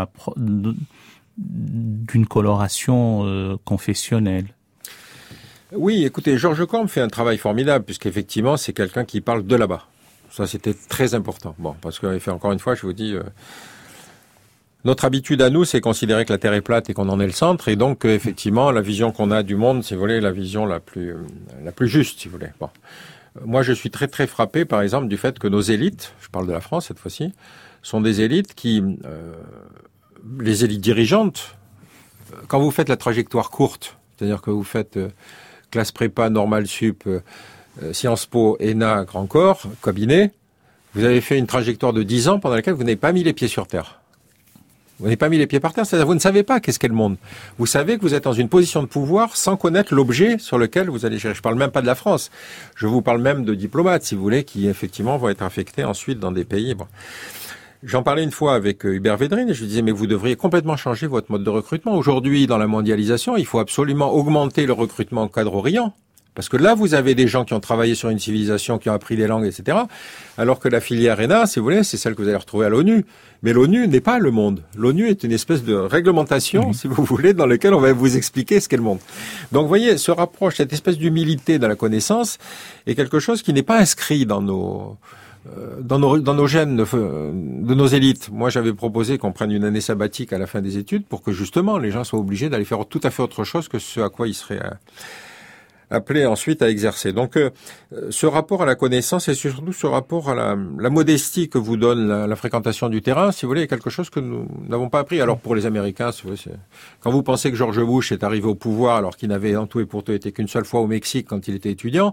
d'une coloration euh, confessionnelle. Oui, écoutez, Georges Corne fait un travail formidable puisqu'effectivement c'est quelqu'un qui parle de là-bas. Ça, c'était très important. Bon, parce que, encore une fois, je vous dis, euh, notre habitude à nous, c'est considérer que la Terre est plate et qu'on en est le centre, et donc, euh, effectivement, la vision qu'on a du monde, si vous voulez, la vision la plus, euh, la plus juste, si vous voulez. Bon. Moi, je suis très, très frappé, par exemple, du fait que nos élites, je parle de la France cette fois-ci, sont des élites qui, euh, les élites dirigeantes, quand vous faites la trajectoire courte, c'est-à-dire que vous faites euh, classe prépa, normale sup, euh, Sciences Po, E N A, Grand Corps, cabinet, vous avez fait une trajectoire de dix ans pendant laquelle vous n'avez pas mis les pieds sur terre. Vous n'avez pas mis les pieds par terre, c'est-à-dire vous ne savez pas qu'est-ce qu'est le monde. Vous savez que vous êtes dans une position de pouvoir sans connaître l'objet sur lequel vous allez gérer. Je parle même pas de la France. Je vous parle même de diplomates, si vous voulez, qui effectivement vont être affectés ensuite dans des pays. Bon. J'en parlais une fois avec Hubert Védrine et je lui disais, mais vous devriez complètement changer votre mode de recrutement. Aujourd'hui, dans la mondialisation, il faut absolument augmenter le recrutement au cadre orient. Parce que là, vous avez des gens qui ont travaillé sur une civilisation, qui ont appris des langues, et cetera. Alors que la filière E N A, si vous voulez, c'est celle que vous allez retrouver à l'ONU. Mais l'ONU n'est pas le monde. L'ONU est une espèce de réglementation, mmh. si vous voulez, dans laquelle on va vous expliquer ce qu'est le monde. Donc, vous voyez, ce rapproche, cette espèce d'humilité dans la connaissance, est quelque chose qui n'est pas inscrit dans nos... Dans nos, dans nos gènes de, de nos élites. Moi, j'avais proposé qu'on prenne une année sabbatique à la fin des études pour que, justement, les gens soient obligés d'aller faire tout à fait autre chose que ce à quoi ils seraient... appelé ensuite à exercer. Donc, euh, ce rapport à la connaissance et surtout ce rapport à la, la modestie que vous donne la, la fréquentation du terrain, si vous voulez, est quelque chose que nous n'avons pas appris. Alors, pour les Américains, si vous voulez, c'est... quand vous pensez que George Bush est arrivé au pouvoir alors qu'il n'avait en tout et pour tout été qu'une seule fois au Mexique quand il était étudiant,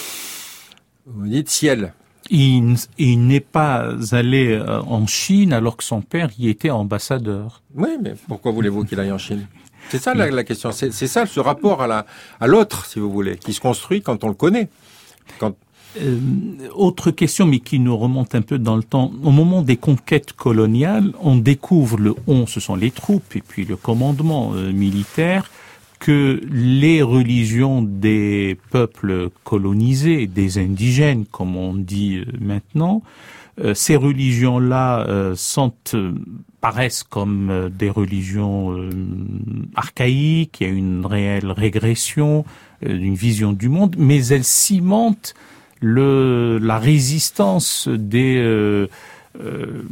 vous dites ciel. Il, il n'est pas allé en Chine alors que son père y était ambassadeur. Oui, mais pourquoi voulez-vous qu'il aille en Chine ? C'est ça la, la question. C'est, c'est ça ce rapport à la à l'autre, si vous voulez, qui se construit quand on le connaît. Quand... Euh, autre question, mais qui nous remonte un peu dans le temps. Au moment des conquêtes coloniales, on découvre le on, ce sont les troupes et puis le commandement euh, militaire, que les religions des peuples colonisés, des indigènes, comme on dit euh, maintenant, euh, ces religions-là euh, sont euh, paraissent comme euh, des religions euh, archaïques, il y a une réelle régression euh, d'une vision du monde, mais elles cimentent le, la résistance des, euh, euh,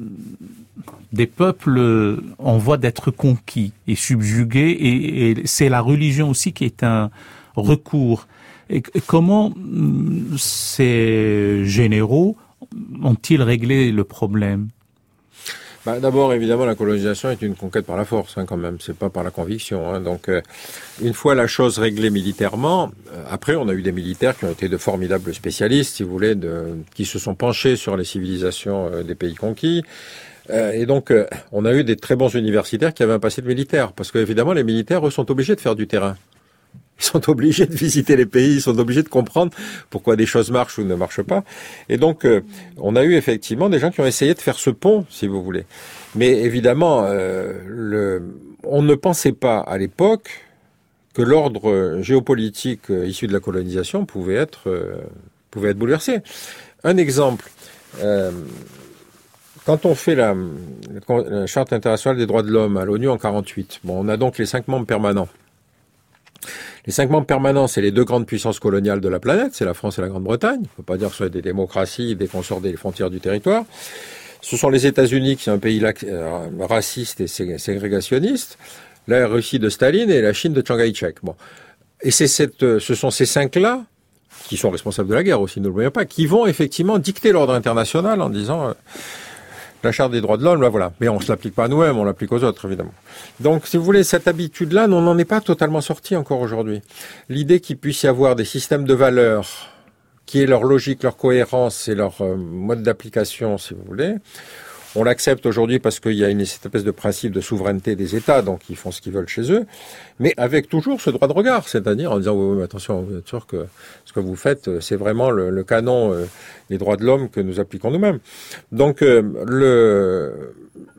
des peuples en voie d'être conquis et subjugués, et, et c'est la religion aussi qui est un recours. Et, et comment ces généraux ont-ils réglé le problème ? Bah, d'abord, évidemment, la colonisation est une conquête par la force, hein, quand même. C'est pas par la conviction. Hein. Donc, euh, une fois la chose réglée militairement, euh, après, on a eu des militaires qui ont été de formidables spécialistes, si vous voulez, de, qui se sont penchés sur les civilisations euh, des pays conquis. Euh, et donc, euh, on a eu des très bons universitaires qui avaient un passé de militaire, parce que évidemment, les militaires, eux, sont obligés de faire du terrain. Ils sont obligés de visiter les pays, ils sont obligés de comprendre pourquoi des choses marchent ou ne marchent pas. Et donc, euh, on a eu effectivement des gens qui ont essayé de faire ce pont, si vous voulez. Mais évidemment, euh, le, on ne pensait pas à l'époque que l'ordre géopolitique issu de la colonisation pouvait être, euh, pouvait être bouleversé. Un exemple, euh, quand on fait la, la Charte internationale des droits de l'homme à l'ONU en quarante-huit, bon, on a donc les cinq membres permanents. Les cinq membres permanents, c'est les deux grandes puissances coloniales de la planète, c'est la France et la Grande-Bretagne. Il ne faut pas dire que ce soit des démocraties, des consorts des frontières du territoire. Ce sont les États-Unis qui sont un pays raciste et ségrégationniste, la Russie de Staline et la Chine de Chiang Kai-shek. Bon. Et c'est cette, ce sont ces cinq-là, qui sont responsables de la guerre aussi, ne l'oublions pas, qui vont effectivement dicter l'ordre international en disant euh, la Charte des droits de l'homme, là voilà. Mais on ne se l'applique pas à nous-mêmes, on l'applique aux autres, évidemment. Donc, si vous voulez, cette habitude-là, on n'en est pas totalement sorti encore aujourd'hui. L'idée qu'il puisse y avoir des systèmes de valeurs qui aient leur logique, leur cohérence et leur euh, mode d'application, si vous voulez, on l'accepte aujourd'hui parce qu'il y a une cette espèce de principe de souveraineté des États, donc ils font ce qu'ils veulent chez eux, mais avec toujours ce droit de regard, c'est-à-dire en disant oh, attention, vous êtes sûr que ce que vous faites, c'est vraiment le, le canon euh, des droits de l'homme que nous appliquons nous-mêmes. Donc euh, le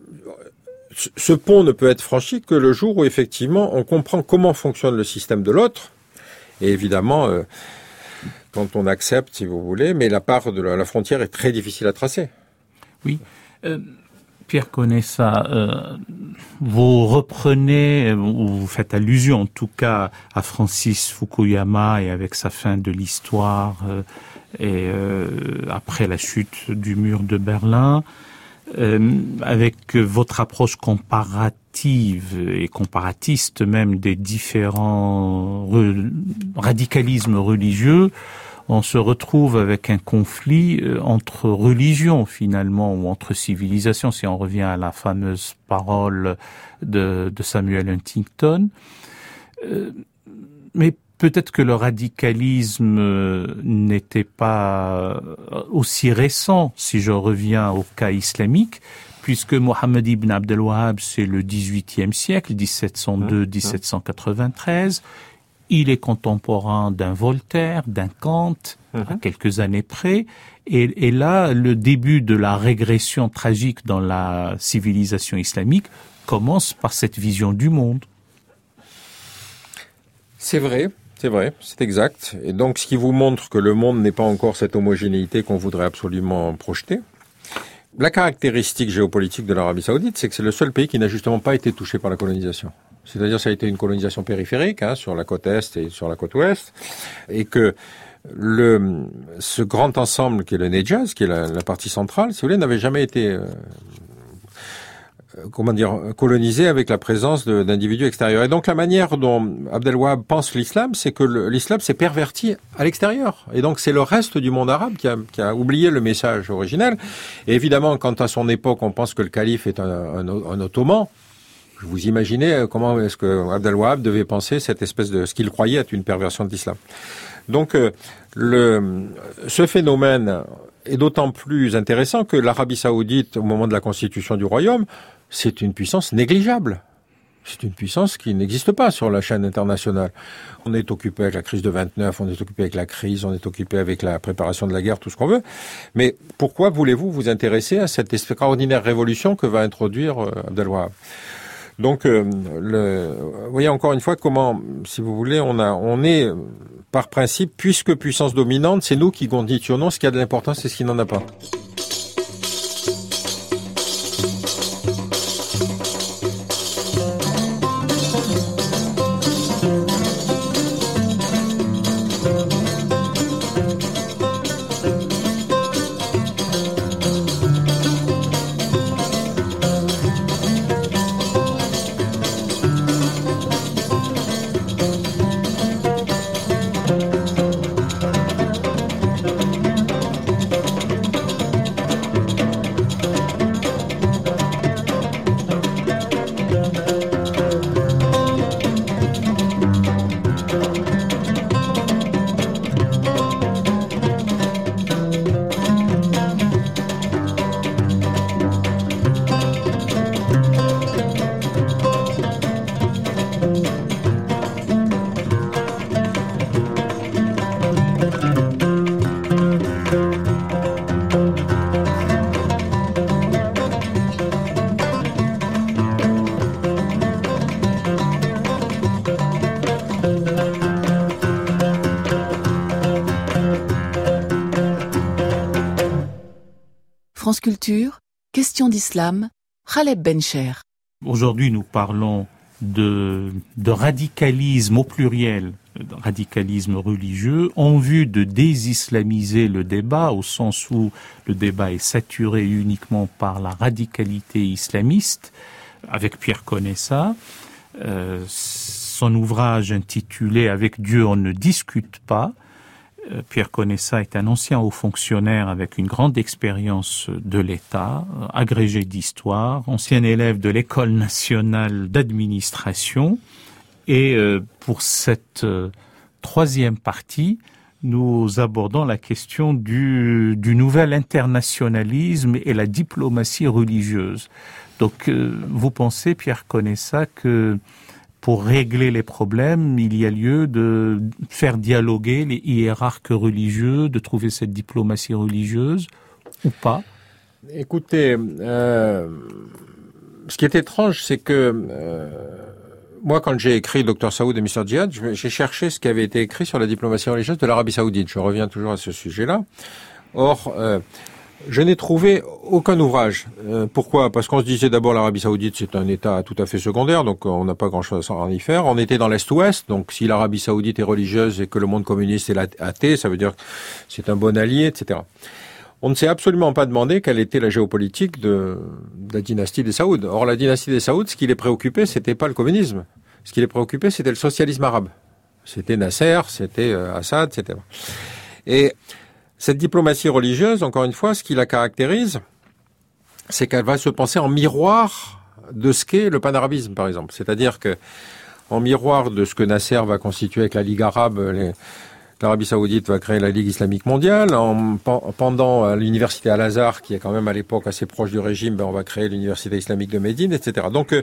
ce pont ne peut être franchi que le jour où effectivement on comprend comment fonctionne le système de l'autre, et évidemment euh, quand on accepte, si vous voulez, mais la part de la, la frontière est très difficile à tracer. Oui. Euh, Pierre Conessa, euh, vous reprenez, ou vous faites allusion en tout cas à Francis Fukuyama et avec sa fin de l'histoire euh, et euh, après la chute du mur de Berlin, euh, avec votre approche comparative et comparatiste même des différents re- radicalismes religieux, on se retrouve avec un conflit entre religions finalement ou entre civilisations, si on revient à la fameuse parole de, de Samuel Huntington. Euh, mais peut-être que le radicalisme n'était pas aussi récent, si je reviens au cas islamique, puisque Mohammed ibn Abd al-Wahhab, c'est le dix-huitième siècle, dix-sept cent deux à dix-sept cent quatre-vingt-treize. Il est contemporain d'un Voltaire, d'un Kant, mmh. à quelques années près. Et, et là, le début de la régression tragique dans la civilisation islamique commence par cette vision du monde. C'est vrai, c'est vrai, c'est exact. Et donc, ce qui vous montre que le monde n'est pas encore cette homogénéité qu'on voudrait absolument projeter. La caractéristique géopolitique de l'Arabie Saoudite, c'est que c'est le seul pays qui n'a justement pas été touché par la colonisation. C'est-à-dire ça a été une colonisation périphérique hein, sur la côte est et sur la côte ouest, et que le ce grand ensemble qui est le Nejaz, qui est la, la partie centrale, si vous voulez, n'avait jamais été euh, comment dire colonisé avec la présence de, d'individus extérieurs. Et donc la manière dont Abd al-Wahhab pense l'islam, c'est que le, l'islam s'est perverti à l'extérieur. Et donc c'est le reste du monde arabe qui a, qui a oublié le message originel. Et évidemment, quand à son époque on pense que le calife est un, un, un ottoman, vous imaginez comment est-ce que Abd al-Wahhab devait penser cette espèce de ce qu'il croyait être une perversion de l'islam. Donc euh, le ce phénomène est d'autant plus intéressant que l'Arabie Saoudite, au moment de la constitution du royaume, c'est une puissance négligeable. C'est une puissance qui n'existe pas sur la scène internationale. On est occupé avec la crise de vingt-neuf, on est occupé avec la crise, on est occupé avec la préparation de la guerre, tout ce qu'on veut. Mais pourquoi voulez-vous vous intéresser à cette extraordinaire révolution que va introduire euh, Abd al-Wahhab ? Donc, euh, le, vous voyez encore une fois comment, si vous voulez, on a, on est par principe, puisque puissance dominante, c'est nous qui conditionnons ce qui a de l'importance et ce qui n'en a pas. France Culture, question d'islam, Khaleb Bencher. Aujourd'hui, nous parlons de, de radicalisme au pluriel, de radicalisme religieux, en vue de désislamiser le débat, au sens où le débat est saturé uniquement par la radicalité islamiste, avec Pierre Conessa. Euh, son ouvrage intitulé « Avec Dieu, on ne discute pas ». Euh, Pierre Conessa est un ancien haut fonctionnaire avec une grande expérience de l'État, euh, agrégé d'histoire, ancien élève de l'École nationale d'administration. Et euh, pour cette euh, troisième partie, nous abordons la question du, du nouvel internationalisme et la diplomatie religieuse. Donc, euh, vous pensez, Pierre Conessa, que pour régler les problèmes, il y a lieu de faire dialoguer les hiérarques religieux, de trouver cette diplomatie religieuse, ou pas? Écoutez, euh, ce qui est étrange, c'est que euh, moi, quand j'ai écrit Docteur Saoud et mister Djihad, j'ai cherché ce qui avait été écrit sur la diplomatie religieuse de l'Arabie Saoudite. Je reviens toujours à ce sujet-là. Or, euh, je n'ai trouvé aucun ouvrage. Euh, pourquoi? Parce qu'on se disait d'abord l'Arabie Saoudite c'est un État tout à fait secondaire, donc on n'a pas grand-chose à en y faire. On était dans l'Est-Ouest, donc si l'Arabie Saoudite est religieuse et que le monde communiste est athée, ça veut dire que c'est un bon allié, et cetera. On ne s'est absolument pas demandé quelle était la géopolitique de, de la dynastie des Saouds. Or, la dynastie des Saouds, ce qui les préoccupait, c'était pas le communisme. Ce qui les préoccupait, c'était le socialisme arabe. C'était Nasser, c'était euh, Assad, et cetera. Et cette diplomatie religieuse, encore une fois, ce qui la caractérise, c'est qu'elle va se penser en miroir de ce qu'est le panarabisme, par exemple. C'est-à-dire que, en miroir de ce que Nasser va constituer avec la Ligue arabe, les, l'Arabie Saoudite va créer la Ligue islamique mondiale. En, pendant à l'université Al-Azhar, qui est quand même à l'époque assez proche du régime, ben on va créer l'université islamique de Médine, et cetera. Donc, euh,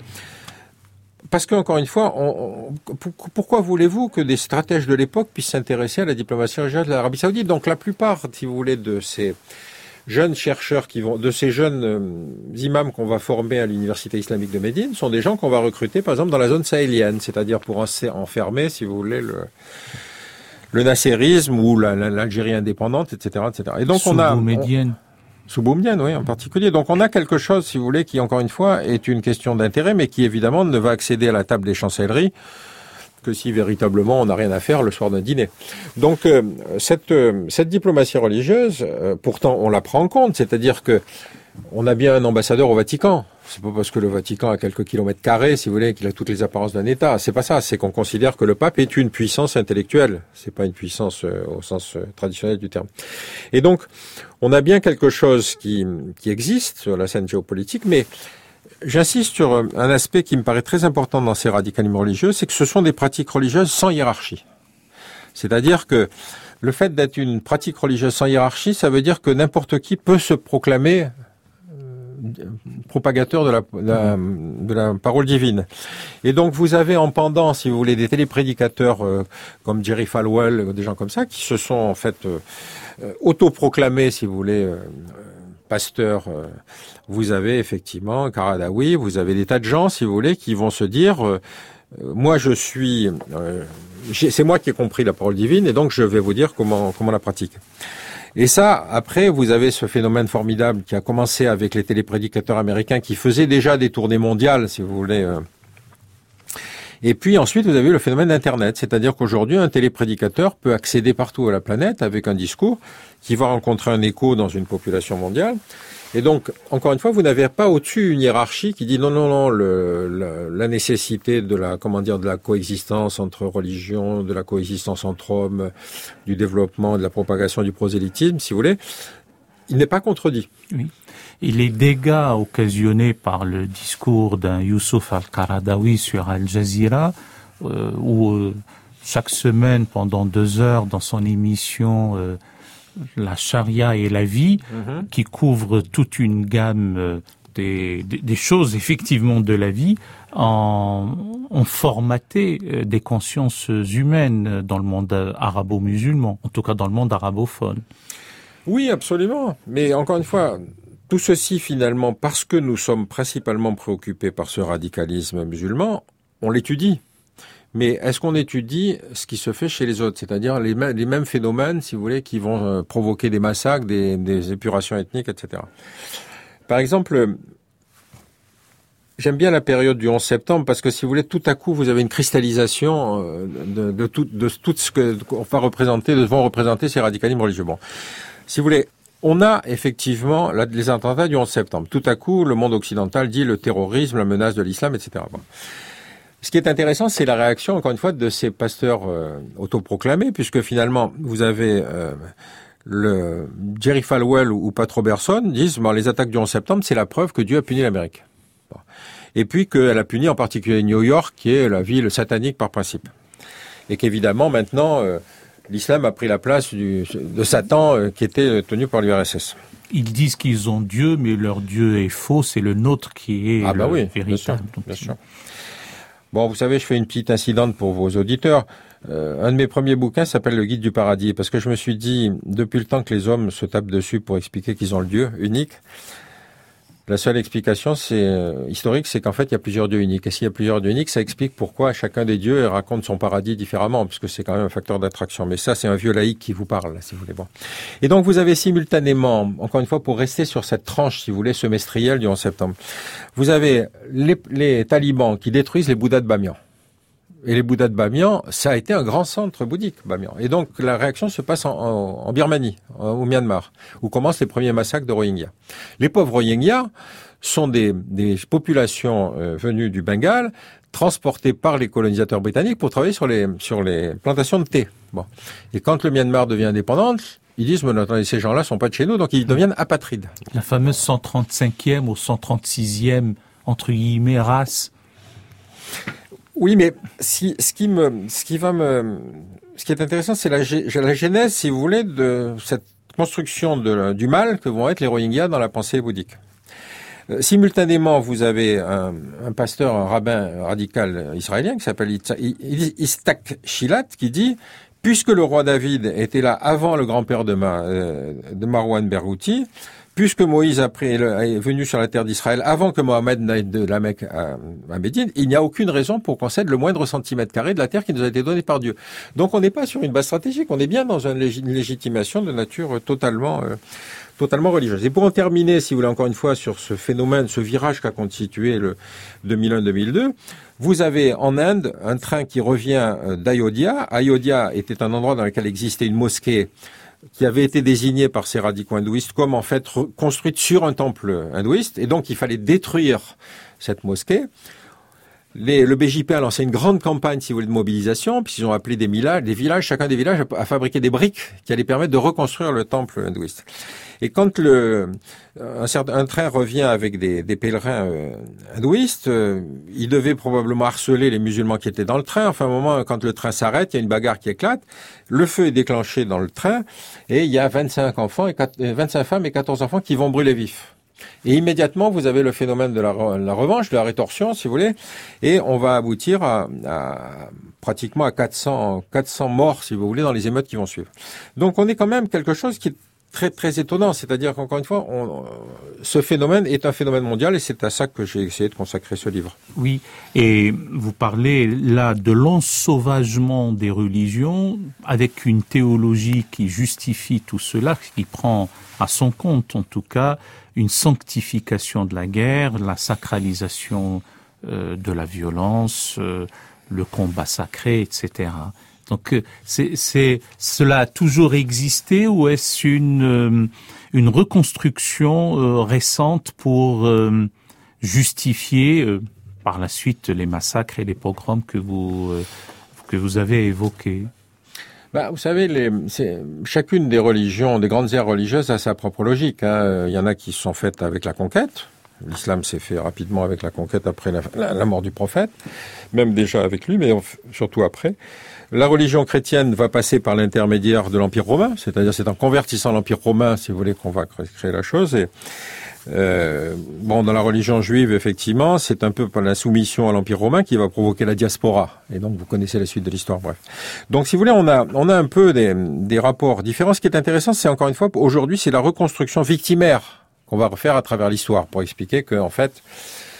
parce que, encore une fois, on, on, pourquoi voulez-vous que des stratèges de l'époque puissent s'intéresser à la diplomatie religieuse de l'Arabie Saoudite? Donc, la plupart, si vous voulez, de ces jeunes chercheurs qui vont, de ces jeunes euh, imams qu'on va former à l'université islamique de Médine, sont des gens qu'on va recruter, par exemple, dans la zone sahélienne, c'est-à-dire pour enfermer, si vous voulez, le le nasserisme ou la, la, l'Algérie indépendante, et cetera, et cetera. Et donc on a Souboumedienne. Souboumedienne, oui, en particulier. Donc on a quelque chose, si vous voulez, qui encore une fois est une question d'intérêt, mais qui évidemment ne va accéder à la table des chancelleries que si véritablement on n'a rien à faire le soir d'un dîner. Donc euh, cette euh, cette diplomatie religieuse, euh, pourtant on la prend en compte, c'est-à-dire que on a bien un ambassadeur au Vatican. C'est pas parce que le Vatican a quelques kilomètres carrés, si vous voulez, qu'il a toutes les apparences d'un État. C'est pas ça. C'est qu'on considère que le pape est une puissance intellectuelle. C'est pas une puissance euh, au sens euh, traditionnel du terme. Et donc, on a bien quelque chose qui, qui existe sur la scène géopolitique, mais j'insiste sur un aspect qui me paraît très important dans ces radicalismes religieux, c'est que ce sont des pratiques religieuses sans hiérarchie. C'est-à-dire que le fait d'être une pratique religieuse sans hiérarchie, ça veut dire que n'importe qui peut se proclamer propagateur de la, de la, de la parole divine. Et donc vous avez en pendant, si vous voulez, des téléprédicateurs euh, comme Jerry Falwell, des gens comme ça, qui se sont en fait euh, euh, autoproclamés, si vous voulez, euh, pasteurs. Euh, vous avez effectivement Karadawi, vous avez des tas de gens, si vous voulez, qui vont se dire euh, moi je suis, euh, c'est moi qui ai compris la parole divine, et donc je vais vous dire comment comment la pratique. Et ça, après, vous avez ce phénomène formidable qui a commencé avec les téléprédicateurs américains qui faisaient déjà des tournées mondiales, si vous voulez. Et puis ensuite, vous avez le phénomène d'Internet, c'est-à-dire qu'aujourd'hui, un téléprédicateur peut accéder partout à la planète avec un discours qui va rencontrer un écho dans une population mondiale. Et donc, encore une fois, vous n'avez pas au-dessus une hiérarchie qui dit non, non, non, le, la, la nécessité de la, comment dire, de la coexistence entre religions, de la coexistence entre hommes, du développement, de la propagation du prosélytisme, si vous voulez, il n'est pas contredit. Oui. Et les dégâts occasionnés par le discours d'un Youssouf Al-Qaradawi sur Al Jazeera, euh, où euh, chaque semaine, pendant deux heures, dans son émission euh, La charia et la vie, mm-hmm. qui couvre toute une gamme euh, des, des, des choses effectivement de la vie, en, en formaté euh, des consciences humaines dans le monde arabo-musulman, en tout cas dans le monde arabophone. Oui, absolument. Mais encore une fois, tout ceci finalement, parce que nous sommes principalement préoccupés par ce radicalisme musulman, on l'étudie. Mais est-ce qu'on étudie ce qui se fait chez les autres, c'est-à-dire les, m- les mêmes phénomènes, si vous voulez, qui vont euh, provoquer des massacres, des, des épurations ethniques, et cetera. Par exemple, j'aime bien la période du onze septembre parce que, si vous voulez, tout à coup, vous avez une cristallisation euh, de, de, tout, de tout ce que qu'on va représenter, vont représenter ces radicalismes religieux. Bon, si vous voulez, on a effectivement la, les attentats du onze septembre. Tout à coup, le monde occidental dit le terrorisme, la menace de l'islam, et cetera. Bon. Ce qui est intéressant, c'est la réaction, encore une fois, de ces pasteurs euh, autoproclamés, puisque finalement, vous avez euh, le Jerry Falwell ou, ou Pat Robertson disent bon, les attaques du onze septembre, c'est la preuve que Dieu a puni l'Amérique. Bon. Et puis qu'elle a puni en particulier New York, qui est la ville satanique par principe. Et qu'évidemment, maintenant, euh, l'islam a pris la place du, de Satan, euh, qui était tenu par l'U R S S. Ils disent qu'ils ont Dieu, mais leur Dieu est faux, c'est le nôtre qui est ah bah le oui, véritable. Bien sûr, Donc, bien sûr. Bon, vous savez, je fais une petite incidente pour vos auditeurs. Euh, un de mes premiers bouquins s'appelle Le Guide du Paradis, parce que je me suis dit, depuis le temps que les hommes se tapent dessus pour expliquer qu'ils ont le Dieu unique, la seule explication c'est euh, historique, c'est qu'en fait, il y a plusieurs dieux uniques. Et s'il y a plusieurs dieux uniques, ça explique pourquoi chacun des dieux raconte son paradis différemment, puisque c'est quand même un facteur d'attraction. Mais ça, c'est un vieux laïc qui vous parle, si vous voulez. Bon. Et donc, vous avez simultanément, encore une fois, pour rester sur cette tranche, si vous voulez, semestrielle du onze septembre, vous avez les, les talibans qui détruisent les Bouddhas de Bamiyan. Et les Bouddhas de Bamiyan, ça a été un grand centre bouddhique, Bamiyan. Et donc, la réaction se passe en, en, en Birmanie, au Myanmar, où commencent les premiers massacres de Rohingyas. Les pauvres Rohingyas sont des, des populations euh, venues du Bengale, transportées par les colonisateurs britanniques pour travailler sur les, sur les plantations de thé. Bon. Et quand le Myanmar devient indépendante, ils disent, mais attendez, ces gens-là sont pas de chez nous, donc ils deviennent apatrides. La fameuse cent trente-cinquième ou cent trente-sixième, entre guillemets, race. Oui, mais si, ce qui me, ce qui va me, ce qui est intéressant, c'est la, la genèse, si vous voulez, de cette construction de, du mal que vont être les Rohingyas dans la pensée bouddhique. Euh, simultanément, vous avez un, un pasteur, un rabbin radical israélien qui s'appelle Itzhak Shilat qui dit puisque le roi David était là avant le grand-père de, Ma, euh, de Marwan Berghouti, puisque Moïse après est venu sur la terre d'Israël avant que Mohammed n'aille de la Mecque à, à Médine, il n'y a aucune raison pour qu'on cède le moindre centimètre carré de la terre qui nous a été donnée par Dieu. Donc on n'est pas sur une base stratégique, on est bien dans une, lég- une légitimation de nature totalement, euh, totalement religieuse. Et pour en terminer, si vous voulez encore une fois sur ce phénomène, ce virage qu'a constitué le deux mille un deux mille deux, vous avez en Inde un train qui revient d'Ayodhya. Ayodhya était un endroit dans lequel existait une mosquée qui avait été désignée par ces radicaux hindouistes comme en fait construite sur un temple hindouiste, et donc il fallait détruire cette mosquée. Les, le B J P a lancé une grande campagne, si vous voulez, de mobilisation, puis ils ont appelé des villages, des villages, chacun des villages a, a fabriqué des briques qui allaient permettre de reconstruire le temple hindouiste. Et quand le, un, certain, un train revient avec des, des pèlerins euh, hindouistes, euh, il devait probablement harceler les musulmans qui étaient dans le train. Enfin, à un moment, quand le train s'arrête, il y a une bagarre qui éclate, le feu est déclenché dans le train, et il y a vingt-cinq enfants, et quatre, vingt-cinq femmes et quatorze enfants qui vont brûler vifs. Et immédiatement, vous avez le phénomène de la, la revanche, de la rétorsion, si vous voulez, et on va aboutir à, à pratiquement à quatre cents, quatre cents morts, si vous voulez, dans les émeutes qui vont suivre. Donc, on est quand même quelque chose qui est très très étonnant, c'est-à-dire qu'encore une fois, on, ce phénomène est un phénomène mondial et c'est à ça que j'ai essayé de consacrer ce livre. Oui, et vous parlez là de l'ensauvagement des religions avec une théologie qui justifie tout cela, qui prend à son compte en tout cas une sanctification de la guerre, la sacralisation euh, de la violence, euh, le combat sacré, et cetera. Donc, c'est, c'est, cela a toujours existé ou est-ce une, euh, une reconstruction euh, récente pour euh, justifier euh, par la suite les massacres et les pogroms que vous, euh, que vous avez évoqués? Bah, vous savez, les, c'est, chacune des religions, des grandes aires religieuses a sa propre logique. Hein. Il y en a qui se sont faites avec la conquête. L'islam s'est fait rapidement avec la conquête après la, la, la mort du prophète, même déjà avec lui, mais surtout après. La religion chrétienne va passer par l'intermédiaire de l'Empire romain, c'est-à-dire c'est en convertissant l'Empire romain, si vous voulez, qu'on va créer la chose. Et euh, bon, dans la religion juive, effectivement, c'est un peu par la soumission à l'Empire romain qui va provoquer la diaspora. Et donc, vous connaissez la suite de l'histoire. Bref. Donc, si vous voulez, on a on a un peu des, des rapports différents. Ce qui est intéressant, c'est encore une fois, aujourd'hui, c'est la reconstruction victimaire qu'on va refaire à travers l'histoire pour expliquer que, en fait,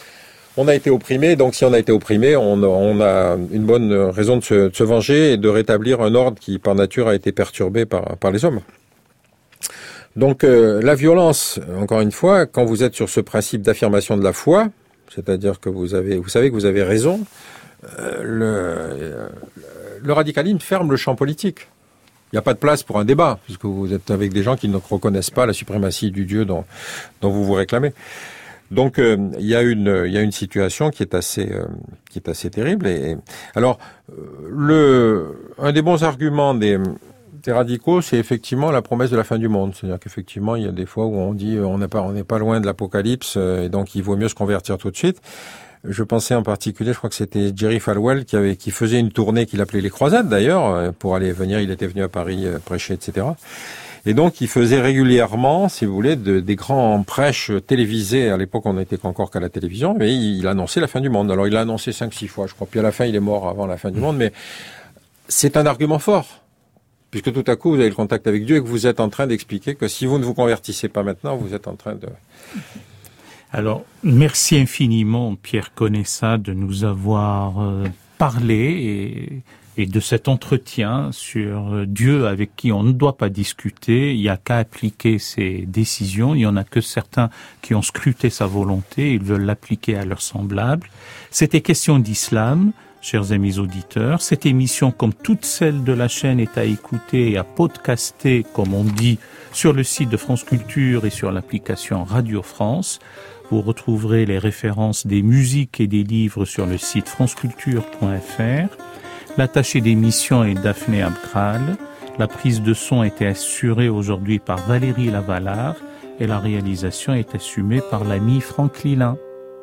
on a été opprimé, donc si on a été opprimé, on, on a une bonne raison de se, de se venger et de rétablir un ordre qui, par nature, a été perturbé par, par les hommes. Donc, euh, la violence, encore une fois, quand vous êtes sur ce principe d'affirmation de la foi, c'est-à-dire que vous avez, vous savez que vous avez raison, euh, le, euh, le radicalisme ferme le champ politique. Il n'y a pas de place pour un débat, puisque vous êtes avec des gens qui ne reconnaissent pas la suprématie du Dieu dont, dont vous vous réclamez. Donc euh, il y a une il y a une situation qui est assez euh, qui est assez terrible. Et, et alors euh, le un des bons arguments des des radicaux, c'est effectivement la promesse de la fin du monde. C'est-à-dire qu'effectivement il y a des fois où on dit euh, on n'est pas on n'est pas loin de l'apocalypse euh, et donc il vaut mieux se convertir tout de suite. Je pensais en particulier, je crois que c'était Jerry Falwell qui avait qui faisait une tournée qu'il appelait les Croisades d'ailleurs pour aller venir. Il était venu à Paris euh, prêcher, et cetera. Et donc, il faisait régulièrement, si vous voulez, de, des grands prêches télévisés. À l'époque, on n'était encore qu'à la télévision, mais il, il annonçait la fin du monde. Alors, il l'a annoncé cinq, six fois, je crois. Puis à la fin, il est mort avant la fin du monde. Mais c'est un argument fort, puisque tout à coup, vous avez le contact avec Dieu et que vous êtes en train d'expliquer que si vous ne vous convertissez pas maintenant, vous êtes en train de... Alors, merci infiniment, Pierre Conessa, de nous avoir euh, parlé et... et de cet entretien sur Dieu avec qui on ne doit pas discuter. Il n'y a qu'à appliquer ses décisions. Il n'y en a que certains qui ont scruté sa volonté. Ils veulent l'appliquer à leurs semblables. C'était Question d'Islam, chers amis auditeurs. Cette émission, comme toutes celles de la chaîne, est à écouter et à podcaster, comme on dit, sur le site de France Culture et sur l'application Radio France. Vous retrouverez les références des musiques et des livres sur le site franceculture point f r. L'attaché d'émission est Daphné Abkral. La prise de son était assurée aujourd'hui par Valérie Lavalard et la réalisation est assumée par l'ami Franck Lilin.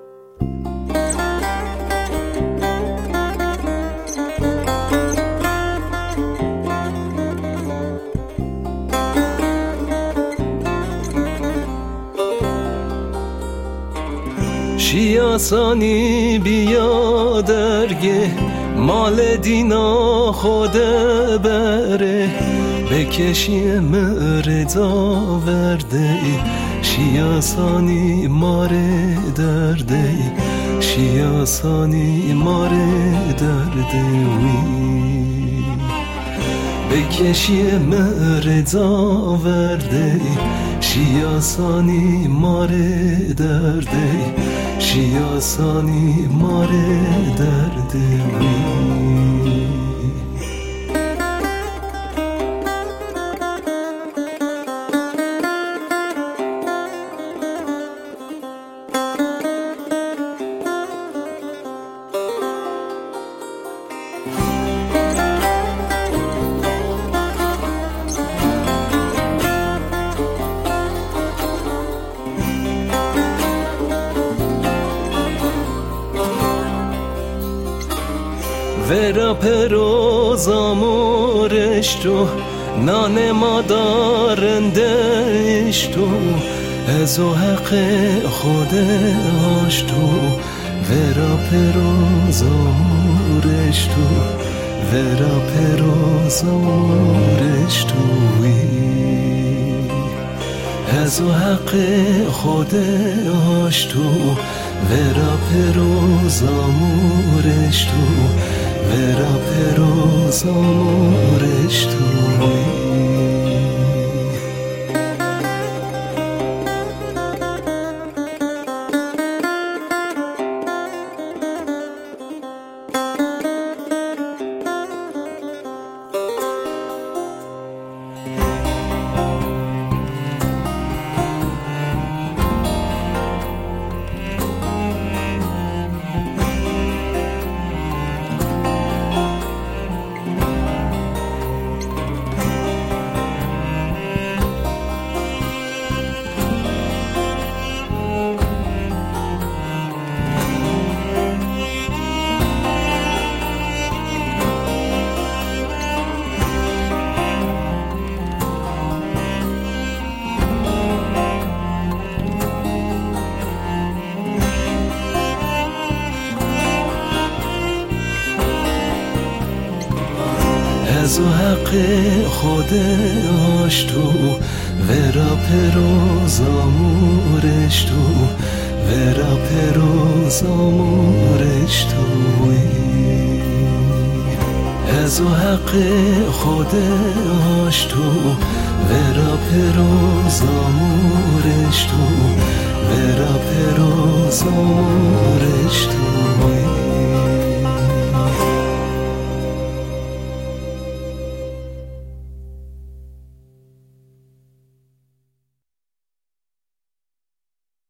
شیاسانی بیا درگه مال دینا خود بره بکشی مرزا ورده شیاسانی ماره درده شیاسانی ماره درده وی بکشی مرزا ورده شیاسانی ماره درده شیاسانی ماره درده وی ورا پروز آمورش تو نان مادارندش تو از و حق خودش تو ورا پروز آمورش تو ورا پروز آمورش توی از و حق خودش تو ورا پروز آمورش تو ورا پروز آمورش توی از و حق خودش تو ورا پروز آمورش تو vera peroz amorش توی از و حق خود هاش تو vera peroz amorش تو vera peroz amorش توی